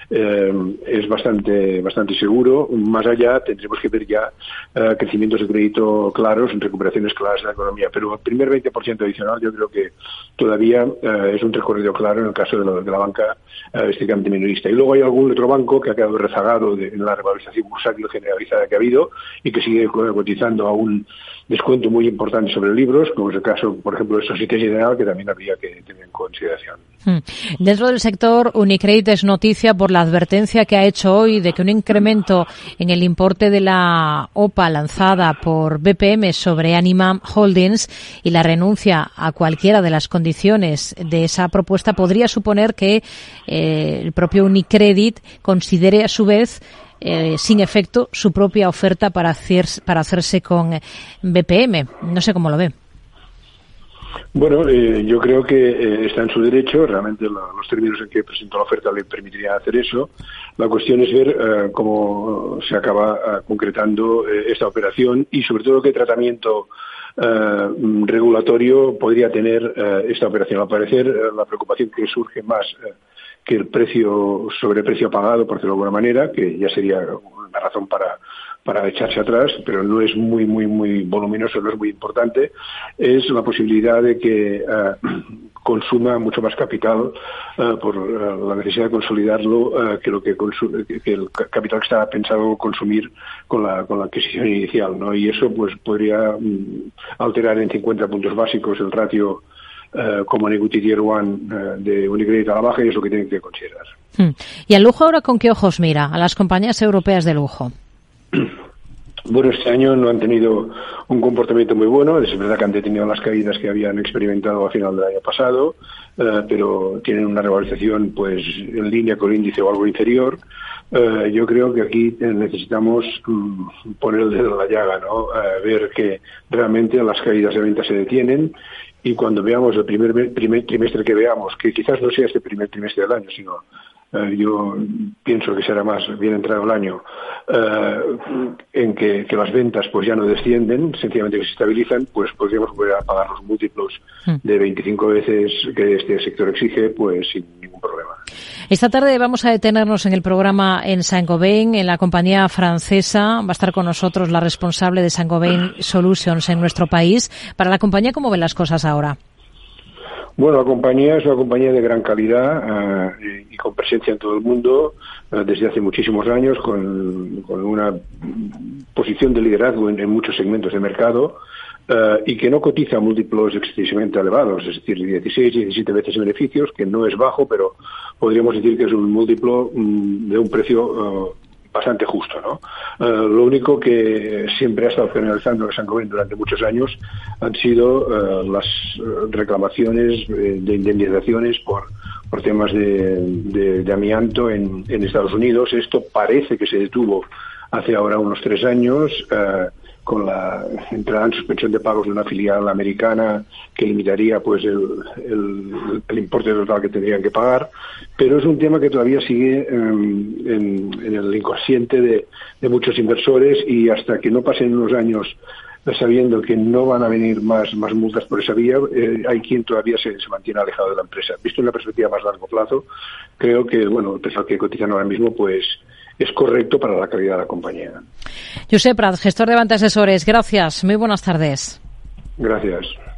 es bastante seguro. Más allá tendremos que ver ya crecimientos de crédito claros, recuperaciones claras de la economía, pero el primer 20% adicional yo creo que todavía es un recorrido claro en el caso de la banca estrictamente minorista. Y luego hay algún otro banco que ha quedado rezagado en la revalorización bursátil generalizada que ha habido y que sigue cotizando a un descuento muy importante sobre libros, como es el caso, por ejemplo, de Société Générale, que también habría que tener en consideración. Dentro del sector, Unicredit es noticia por la advertencia que ha hecho hoy de que un incremento en el importe de la OPA lanzada por BPM sobre Anima Holdings y la renuncia a cualquiera de las condiciones de esa propuesta podría suponer que el propio Unicredit considere a su vez sin efecto su propia oferta para hacerse con BPM. No sé cómo lo ve. Bueno, yo creo que está en su derecho. Realmente los términos en que presentó la oferta le permitirían hacer eso. La cuestión es ver cómo se acaba concretando esta operación y sobre todo qué tratamiento regulatorio podría tener esta operación. Al parecer, la preocupación que surge más que el sobreprecio pagado, por decirlo de alguna manera, que ya sería una razón para echarse atrás, pero no es muy voluminoso, no es muy importante, es la posibilidad de que consuma mucho más capital por la necesidad de consolidarlo que el capital que estaba pensado consumir con la adquisición inicial, ¿no? Y eso pues podría alterar en 50 puntos básicos el ratio Common Equity Tier 1 de Unicredit a la baja, y es lo que tienen que considerar. ¿Y al lujo ahora con qué ojos mira? A las compañías europeas de lujo. Bueno, este año no han tenido un comportamiento muy bueno. Es verdad que han detenido las caídas que habían experimentado a final del año pasado, pero tienen una revalorización pues en línea con el índice o algo inferior. Yo creo que aquí necesitamos poner el dedo en la llaga, ¿no? Ver que realmente las caídas de ventas se detienen. Y cuando veamos el primer trimestre que veamos, que quizás no sea este primer trimestre del año, sino yo pienso que será más bien entrado el año, en que las ventas pues ya no descienden, sencillamente que se estabilizan, pues podríamos volver a pagar los múltiplos de 25 veces que este sector exige, pues sin ningún problema. Esta tarde vamos a detenernos en el programa en Saint-Gobain, en la compañía francesa. Va a estar con nosotros la responsable de Saint-Gobain Solutions en nuestro país. Para la compañía, ¿cómo ven las cosas ahora? Bueno, la compañía es una compañía de gran calidad y con presencia en todo el mundo desde hace muchísimos años, con una posición de liderazgo en muchos segmentos de mercado y que no cotiza múltiplos excesivamente elevados, es decir, 16, 17 veces beneficios, que no es bajo, pero podríamos decir que es un múltiplo de un precio bastante justo, ¿no? Lo único que siempre ha estado penalizando a Saint-Gobain durante muchos años han sido las reclamaciones de indemnizaciones por temas de amianto en Estados Unidos. Esto parece que se detuvo hace ahora unos 3 años, con la entrada en suspensión de pagos de una filial americana que limitaría pues el importe total que tendrían que pagar, pero es un tema que todavía sigue en el inconsciente de muchos inversores, y hasta que no pasen unos años sabiendo que no van a venir más multas por esa vía, hay quien todavía se mantiene alejado de la empresa. Visto en una perspectiva más largo plazo, creo que el precio que cotizan ahora mismo pues es correcto para la calidad de la compañía. Josep Prat, gestor de Banca Asesores, gracias. Muy buenas tardes. Gracias.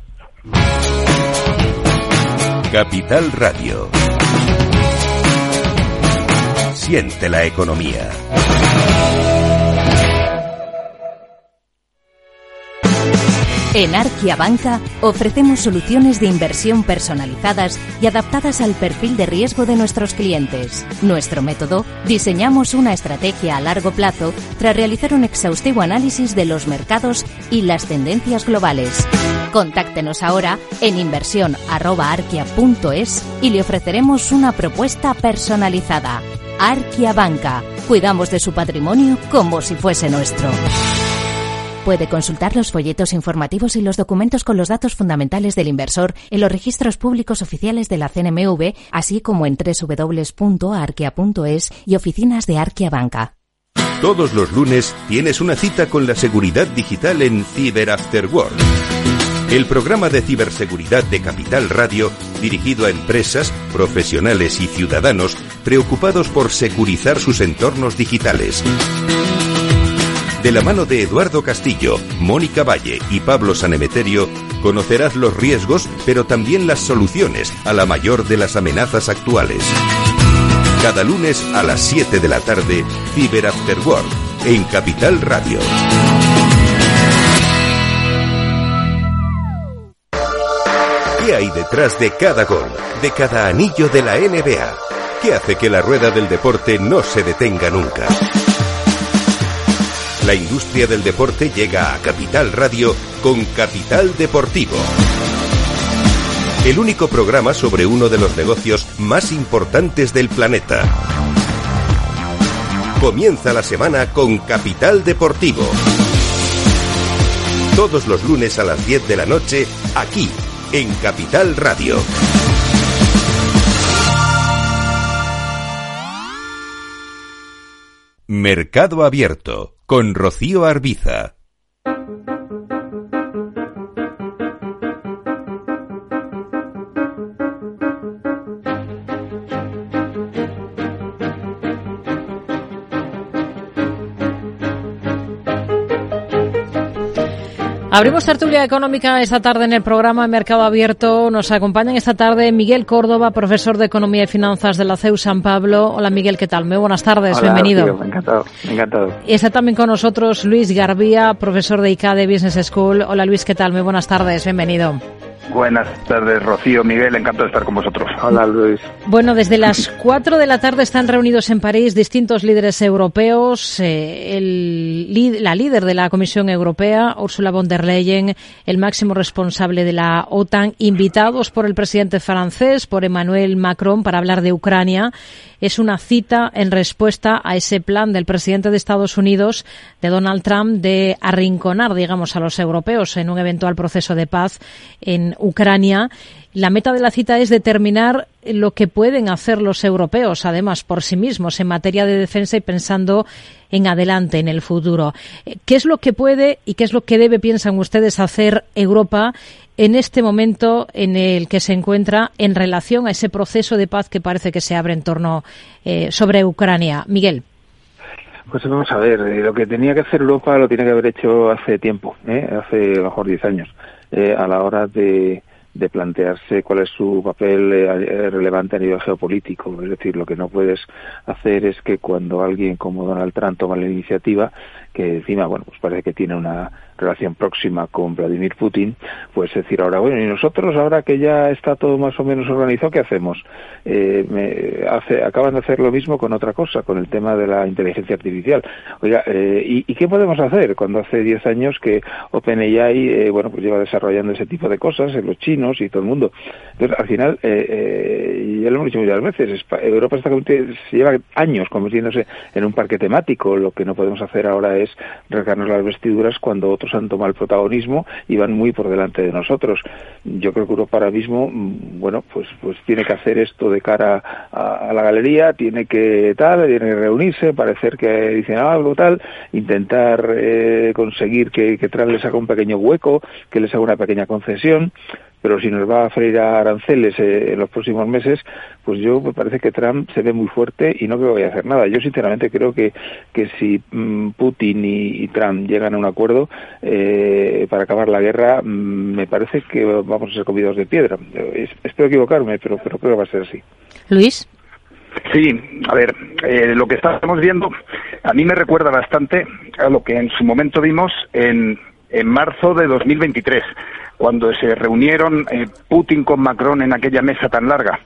Capital Radio. Siente la economía. En Arquia Banca ofrecemos soluciones de inversión personalizadas y adaptadas al perfil de riesgo de nuestros clientes. Nuestro método, diseñamos una estrategia a largo plazo tras realizar un exhaustivo análisis de los mercados y las tendencias globales. Contáctenos ahora en inversión@arquia.es y le ofreceremos una propuesta personalizada. Arquia Banca. Cuidamos de su patrimonio como si fuese nuestro. Puede consultar los folletos informativos y los documentos con los datos fundamentales del inversor en los registros públicos oficiales de la CNMV, así como en www.arquia.es y oficinas de Arquia Banca. Todos los lunes tienes una cita con la seguridad digital en Cyber After Work. El programa de ciberseguridad de Capital Radio, dirigido a empresas, profesionales y ciudadanos preocupados por securizar sus entornos digitales. De la mano de Eduardo Castillo, Mónica Valle y Pablo Sanemeterio, conocerás los riesgos, pero también las soluciones a la mayor de las amenazas actuales. Cada lunes a las 7 de la tarde, Cyber After Work, en Capital Radio. ¿Qué hay detrás de cada gol, de cada anillo de la NBA? ¿Qué hace que la rueda del deporte no se detenga nunca? La industria del deporte llega a Capital Radio con Capital Deportivo. El único programa sobre uno de los negocios más importantes del planeta. Comienza la semana con Capital Deportivo. Todos los lunes a las 10 de la noche, aquí, en Capital Radio. Mercado Abierto, con Rocío Arbiza. Abrimos tertulia económica esta tarde en el programa Mercado Abierto. Nos acompañan esta tarde Miguel Córdoba, profesor de Economía y Finanzas de la CEU San Pablo. Hola Miguel, ¿qué tal? Muy buenas tardes, Hola, bienvenido. Tío, encantado. Está también con nosotros Luis Garbía, profesor de ICADE Business School. Hola Luis, ¿qué tal? Muy buenas tardes, bienvenido. Buenas tardes, Rocío, Miguel, encantado de estar con vosotros. Hola, Luis. Bueno, desde las 4 de la tarde están reunidos en París distintos líderes europeos, la líder de la Comisión Europea, Ursula von der Leyen, el máximo responsable de la OTAN, invitados por el presidente francés, por Emmanuel Macron, para hablar de Ucrania. Es una cita en respuesta a ese plan del presidente de Estados Unidos, de Donald Trump, de arrinconar, digamos, a los europeos en un eventual proceso de paz en Ucrania. La meta de la cita es determinar lo que pueden hacer los europeos, además, por sí mismos, en materia de defensa y pensando en adelante, en el futuro. ¿Qué es lo que puede y qué es lo que debe, piensan ustedes, hacer Europa en este momento en el que se encuentra en relación a ese proceso de paz que parece que se abre en torno sobre Ucrania? Miguel. Pues vamos a ver, lo que tenía que hacer Europa lo tiene que haber hecho hace tiempo, hace a lo mejor 10 años, a la hora de plantearse cuál es su papel relevante a nivel geopolítico. Es decir, lo que no puedes hacer es que cuando alguien como Donald Trump toma la iniciativa, que encima, bueno, pues parece que tiene una relación próxima con Vladimir Putin, pues decir ahora, bueno, y nosotros ahora que ya está todo más o menos organizado, ¿qué hacemos? Acaban de hacer lo mismo con otra cosa, con el tema de la inteligencia artificial. Oiga, ¿y qué podemos hacer cuando hace 10 años que OpenAI, bueno, pues lleva desarrollando ese tipo de cosas, los chinos y todo el mundo? Entonces, al final, ya lo hemos dicho muchas veces, Europa se lleva años convirtiéndose en un parque temático. Lo que no podemos hacer ahora es rasgarnos las vestiduras cuando otros han tomado el protagonismo y van muy por delante de nosotros. Yo creo que Europa ahora mismo, bueno, pues tiene que hacer esto de cara a la galería, tiene que reunirse, parecer que dicen algo tal, intentar conseguir que Trump les haga un pequeño hueco, que les haga una pequeña concesión. pero si nos va a freír a aranceles en los próximos meses, pues yo me parece que Trump se ve muy fuerte y no creo que vaya a hacer nada. Yo sinceramente creo que si Putin y Trump llegan a un acuerdo para acabar la guerra, me parece que vamos a ser comidos de piedra. Espero equivocarme, pero creo que va a ser así. Luis. Sí, a ver, lo que estamos viendo a mí me recuerda bastante a lo que en su momento vimos en marzo de 2023, cuando se reunieron Putin con Macron en aquella mesa tan larga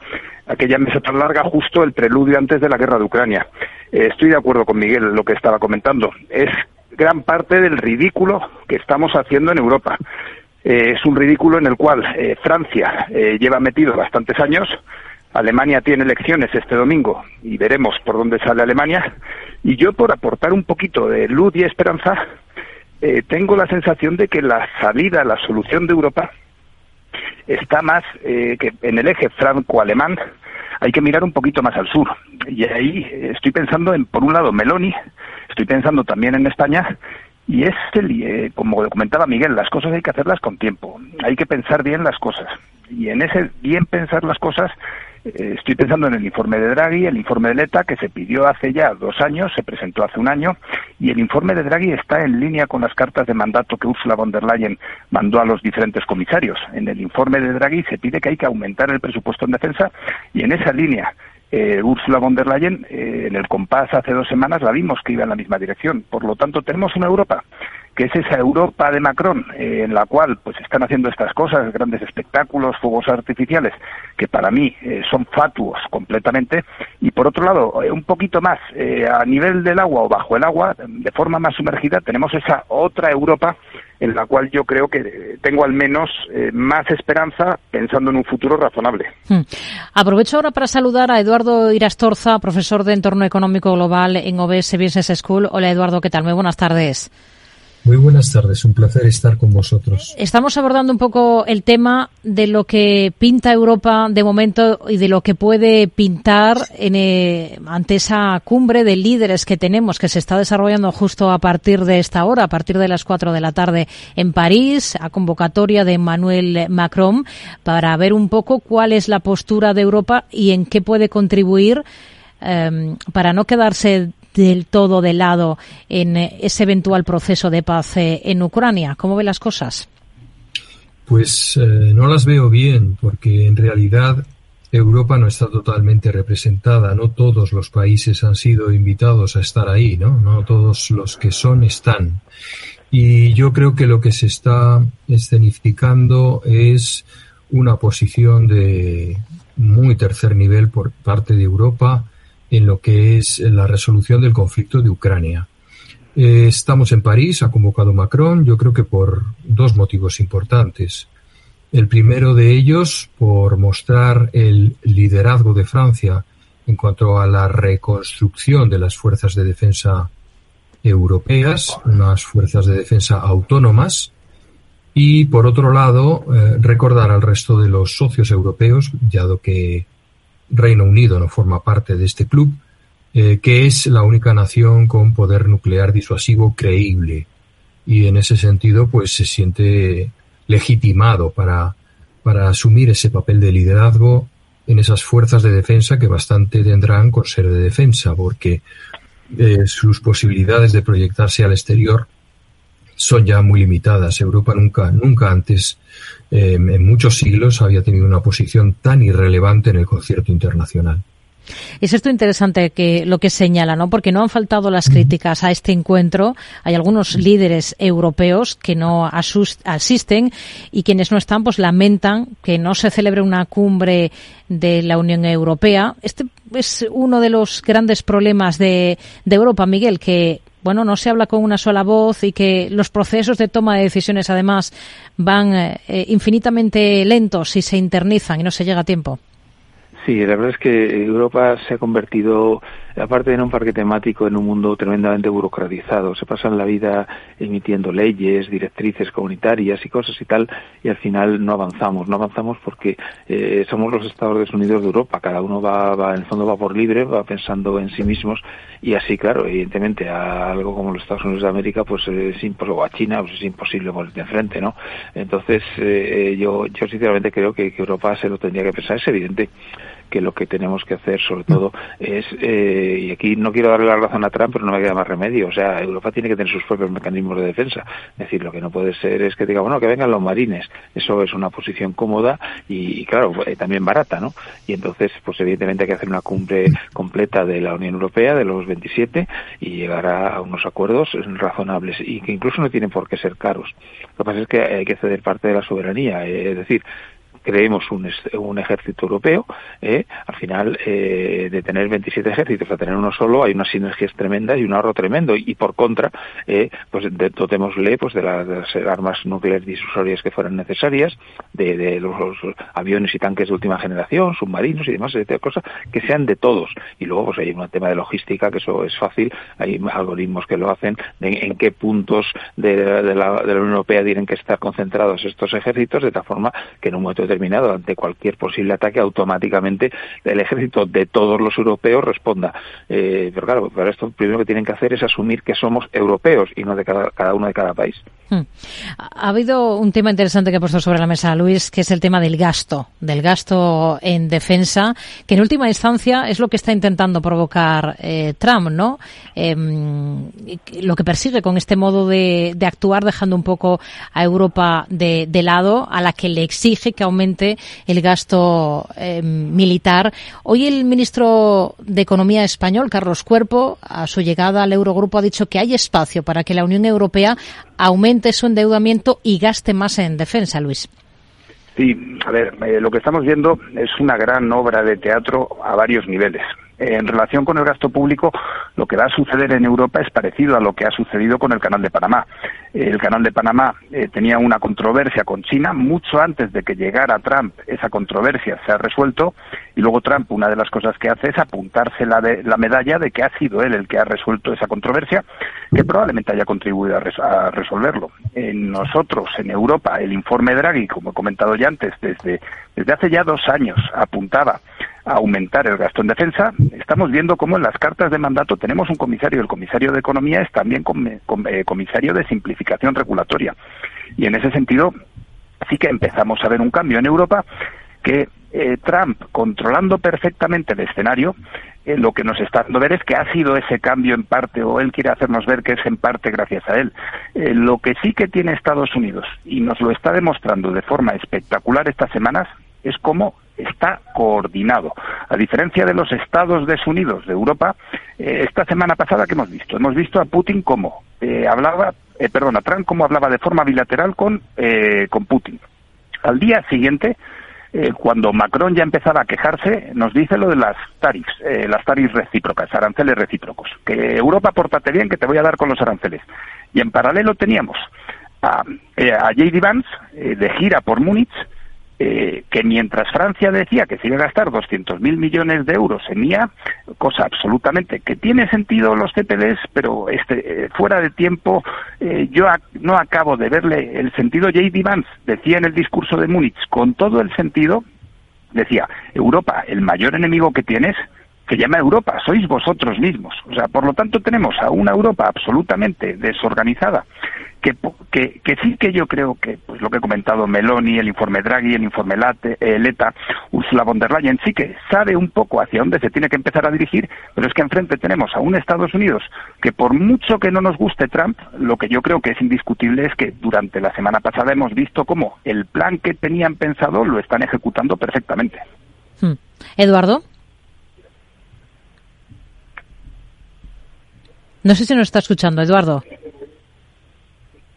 justo el preludio antes de la guerra de Ucrania. Estoy de acuerdo con Miguel en lo que estaba comentando. Es gran parte del ridículo que estamos haciendo en Europa. Es un ridículo en el cual Francia lleva metido bastantes años. Alemania tiene elecciones este domingo y veremos por dónde sale Alemania. Y yo, por aportar un poquito de luz y esperanza, tengo la sensación de que la solución de Europa está más que en el eje franco-alemán. Hay que mirar un poquito más al sur. Y ahí estoy pensando en, por un lado, Meloni, estoy pensando también en España. Y es, como comentaba Miguel, las cosas hay que hacerlas con tiempo. Hay que pensar bien las cosas. Y en ese bien pensar las cosas, estoy pensando en el informe de Draghi, el informe de Letta, que se pidió hace ya 2 años, se presentó hace 1 año, y el informe de Draghi está en línea con las cartas de mandato que Ursula von der Leyen mandó a los diferentes comisarios. En el informe de Draghi se pide que hay que aumentar el presupuesto en defensa, y en esa línea Ursula von der Leyen, en el compás hace 2 semanas la vimos que iba en la misma dirección. Por lo tanto, tenemos una Europa que es esa Europa de Macron, en la cual pues están haciendo estas cosas, grandes espectáculos, fuegos artificiales, que para mí son fatuos completamente, y por otro lado, un poquito más a nivel del agua o bajo el agua, de forma más sumergida, tenemos esa otra Europa en la cual yo creo que tengo al menos más esperanza pensando en un futuro razonable. Aprovecho ahora para saludar a Eduardo Irastorza, profesor de Entorno Económico Global en OBS Business School. Hola Eduardo, ¿qué tal? Muy buenas tardes. Muy buenas tardes, un placer estar con vosotros. Estamos abordando un poco el tema de lo que pinta Europa de momento y de lo que puede pintar ante esa cumbre de líderes que tenemos, que se está desarrollando justo a partir de esta hora, a partir de las 4 de la tarde en París, a convocatoria de Emmanuel Macron, para ver un poco cuál es la postura de Europa y en qué puede contribuir para no quedarse del todo de lado en ese eventual proceso de paz en Ucrania. ¿Cómo ve las cosas? Pues no las veo bien, porque en realidad Europa no está totalmente representada. No todos los países han sido invitados a estar ahí, ¿no? No todos los que son están. Y yo creo que lo que se está escenificando es una posición de muy tercer nivel por parte de Europa en lo que es la resolución del conflicto de Ucrania. Estamos en París, ha convocado Macron, yo creo que por 2 motivos importantes. El primero de ellos, por mostrar el liderazgo de Francia en cuanto a la reconstrucción de las fuerzas de defensa europeas, unas fuerzas de defensa autónomas, y por otro lado, recordar al resto de los socios europeos, dado que Reino Unido no forma parte de este club, que es la única nación con poder nuclear disuasivo creíble, y en ese sentido pues se siente legitimado para asumir ese papel de liderazgo en esas fuerzas de defensa que bastante tendrán con ser de defensa, porque sus posibilidades de proyectarse al exterior son ya muy limitadas. Europa nunca antes, en muchos siglos, había tenido una posición tan irrelevante en el concierto internacional. Es esto interesante que lo que señala, ¿no? Porque no han faltado las críticas a este encuentro. Hay algunos líderes europeos que no asisten, y quienes no están pues lamentan que no se celebre una cumbre de la Unión Europea. Este es uno de los grandes problemas de Europa, Miguel, que no se habla con una sola voz y que los procesos de toma de decisiones además van infinitamente lentos y se internizan y no se llega a tiempo. Sí, la verdad es que Europa se ha convertido aparte de un parque temático en un mundo tremendamente burocratizado. Se pasan la vida emitiendo leyes, directrices comunitarias y cosas y tal, y al final no avanzamos porque somos los Estados Unidos de Europa. Cada uno va en el fondo va por libre, va pensando en sí mismos, y así, claro, evidentemente a algo como los Estados Unidos de América, pues o a China, pues es imposible ponerte enfrente, ¿no? Entonces yo sinceramente creo que Europa se lo tendría que pensar. Es evidente que lo que tenemos que hacer sobre todo es, y aquí no quiero darle la razón a Trump, pero no me queda más remedio, o sea, Europa tiene que tener sus propios mecanismos de defensa. Es decir, lo que no puede ser es que diga, bueno, que vengan los marines. Eso es una posición cómoda y claro, también barata, ¿no? Y entonces, pues evidentemente hay que hacer una cumbre completa de la Unión Europea, de los 27, y llegar a unos acuerdos razonables y que incluso no tienen por qué ser caros. Lo que pasa es que hay que ceder parte de la soberanía, es decir, creemos un ejército europeo, al final de tener 27 ejércitos a tener uno solo hay unas sinergias tremendas y un ahorro tremendo, y por contra pues dotémosle pues de las armas nucleares disuasorias que fueran necesarias, de los aviones y tanques de última generación, submarinos y demás, cosas que sean de todos. Y luego pues hay un tema de logística, que eso es fácil, hay algoritmos que lo hacen, en qué puntos de la Unión Europea tienen que estar concentrados estos ejércitos, de tal forma que en un momento determinado, ante cualquier posible ataque, automáticamente el ejército de todos los europeos responda. Pero claro, para esto primero que tienen que hacer es asumir que somos europeos y no de cada uno de cada país. Ha habido un tema interesante que ha puesto sobre la mesa Luis, que es el tema del gasto en defensa, que en última instancia es lo que está intentando provocar Trump, ¿no? Lo que persigue con este modo de actuar, dejando un poco a Europa de lado, a la que le exige que aumente el gasto militar. Hoy el ministro de Economía español, Carlos Cuerpo, a su llegada al Eurogrupo ha dicho que hay espacio para que la Unión Europea aumente su endeudamiento y gaste más en defensa, Luis. Sí, a ver, lo que estamos viendo es una gran obra de teatro a varios niveles. En relación con el gasto público, lo que va a suceder en Europa es parecido a lo que ha sucedido con el Canal de Panamá. El Canal de Panamá tenía una controversia con China. Mucho antes de que llegara Trump, esa controversia se ha resuelto, y luego Trump, una de las cosas que hace es apuntarse la medalla de que ha sido él el que ha resuelto esa controversia, que probablemente haya contribuido a resolverlo. Nosotros, en Europa, el informe Draghi, como he comentado ya antes, desde hace ya 2 años apuntaba a aumentar el gasto en defensa. Estamos viendo cómo en las cartas de mandato tenemos un comisario, el comisario de Economía es también comisario de simplificación regulatoria. Y en ese sentido sí que empezamos a ver un cambio en Europa, que Trump, controlando perfectamente el escenario, lo que nos está dando ver es que ha sido ese cambio en parte, o él quiere hacernos ver que es en parte gracias a él. Lo que sí que tiene Estados Unidos, y nos lo está demostrando de forma espectacular estas semanas, es cómo está coordinado. A diferencia de los Estados Unidos de Europa, esta semana pasada, ¿qué hemos visto? Hemos visto a Putin cómo a Trump cómo hablaba de forma bilateral con Putin. Al día siguiente, cuando Macron ya empezaba a quejarse, nos dice lo de las tarifs recíprocas, aranceles recíprocos, que Europa, pórtate bien, que te voy a dar con los aranceles. Y en paralelo teníamos a J.D. Vance de gira por Múnich, que mientras Francia decía que se iba a gastar 200.000 millones de euros en IA, cosa absolutamente que tiene sentido los CPDs, pero fuera de tiempo, yo no acabo de verle el sentido. J.D. Vance decía en el discurso de Múnich, con todo el sentido, decía, Europa, el mayor enemigo que tienes, que llama Europa, sois vosotros mismos. O sea, por lo tanto tenemos a una Europa absolutamente desorganizada, que sí que yo creo que, pues lo que he comentado, Meloni, el informe Draghi, el informe Letta, Ursula von der Leyen, sí que sabe un poco hacia dónde se tiene que empezar a dirigir, pero es que enfrente tenemos a un Estados Unidos que, por mucho que no nos guste Trump, lo que yo creo que es indiscutible es que durante la semana pasada hemos visto cómo el plan que tenían pensado lo están ejecutando perfectamente. Eduardo. No sé si nos está escuchando, Eduardo.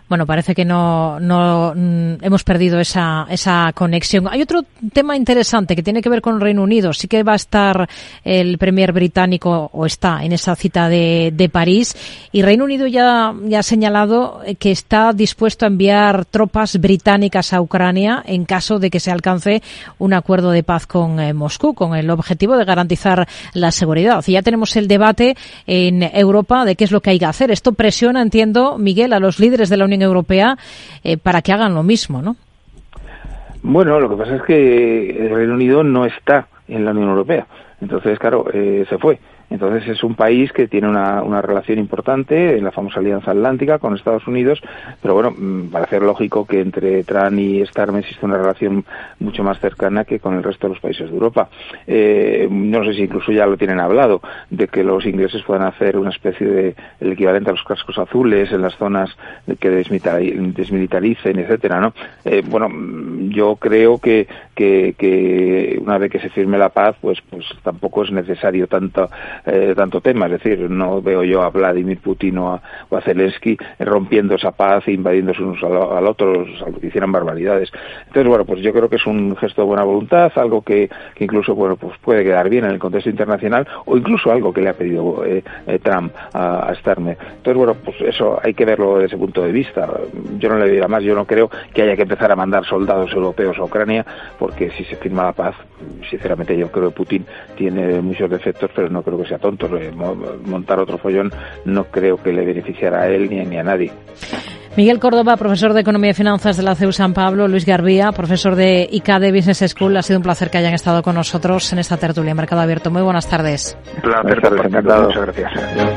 Bueno, parece que no hemos perdido esa conexión. Hay otro tema interesante que tiene que ver con el Reino Unido. Sí que va a estar el premier británico, o está en esa cita de París, y Reino Unido ya ha señalado que está dispuesto a enviar tropas británicas a Ucrania en caso de que se alcance un acuerdo de paz con Moscú, con el objetivo de garantizar la seguridad. Y ya tenemos el debate en Europa de qué es lo que hay que hacer. Esto presiona, entiendo, Miguel, a los líderes de la Unión Europea para que hagan lo mismo, ¿no? Bueno, lo que pasa es que el Reino Unido no está en la Unión Europea. Entonces, claro, se fue. Entonces es un país que tiene una relación importante en la famosa Alianza Atlántica con Estados Unidos, pero bueno, parece lógico que entre Trump y Starmer existe una relación mucho más cercana que con el resto de los países de Europa. No sé si incluso ya lo tienen hablado, de que los ingleses puedan hacer una especie de el equivalente a los cascos azules en las zonas que desmilitaricen, etcétera, ¿no? Bueno, yo creo que una vez que se firme la paz, pues tampoco es necesario tanto tema, es decir, no veo yo a Vladimir Putin o a Zelensky rompiendo esa paz e invadiéndose unos al otro, salvo que hicieran barbaridades. Entonces, bueno, pues yo creo que es un gesto de buena voluntad, algo que incluso, bueno, pues puede quedar bien en el contexto internacional, o incluso algo que le ha pedido Trump a Starmer. Entonces, bueno, pues eso hay que verlo desde ese punto de vista. Yo no le diría más, yo no creo que haya que empezar a mandar soldados europeos a Ucrania, porque si se firma la paz, sinceramente yo creo que Putin tiene muchos defectos, pero no creo que sea tonto. Montar otro follón no creo que le beneficiara a él ni a nadie. Miguel Córdoba, profesor de Economía y Finanzas de la CEU San Pablo, Luis Garbía, profesor de ICADE Business School. Ha sido un placer que hayan estado con nosotros en esta tertulia Mercado Abierto. Muy buenas tardes. Placer, encantado. Muchas gracias.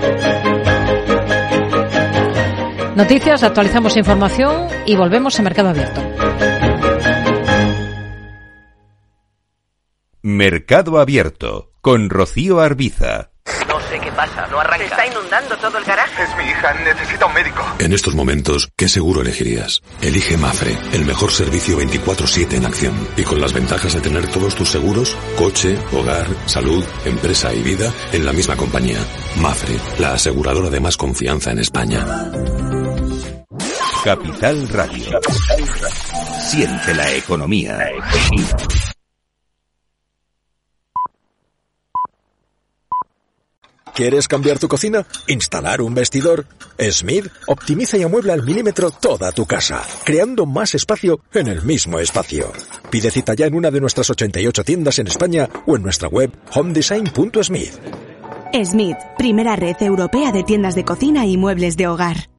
Noticias, actualizamos información y volvemos a Mercado Abierto. Mercado Abierto con Rocío Arbiza. No sé qué pasa, no arranca. Se está inundando todo el garaje. Es mi hija, necesita un médico. En estos momentos, ¿qué seguro elegirías? Elige Mapfre, el mejor servicio 24/7 en acción. Y con las ventajas de tener todos tus seguros, coche, hogar, salud, empresa y vida, en la misma compañía. Mapfre, la aseguradora de más confianza en España. Capital Radio. Siente la economía. ¿Quieres cambiar tu cocina? ¿Instalar un vestidor? Smith optimiza y amuebla al milímetro toda tu casa, creando más espacio en el mismo espacio. Pide cita ya en una de nuestras 88 tiendas en España o en nuestra web homedesign.smith. Smith, primera red europea de tiendas de cocina y muebles de hogar.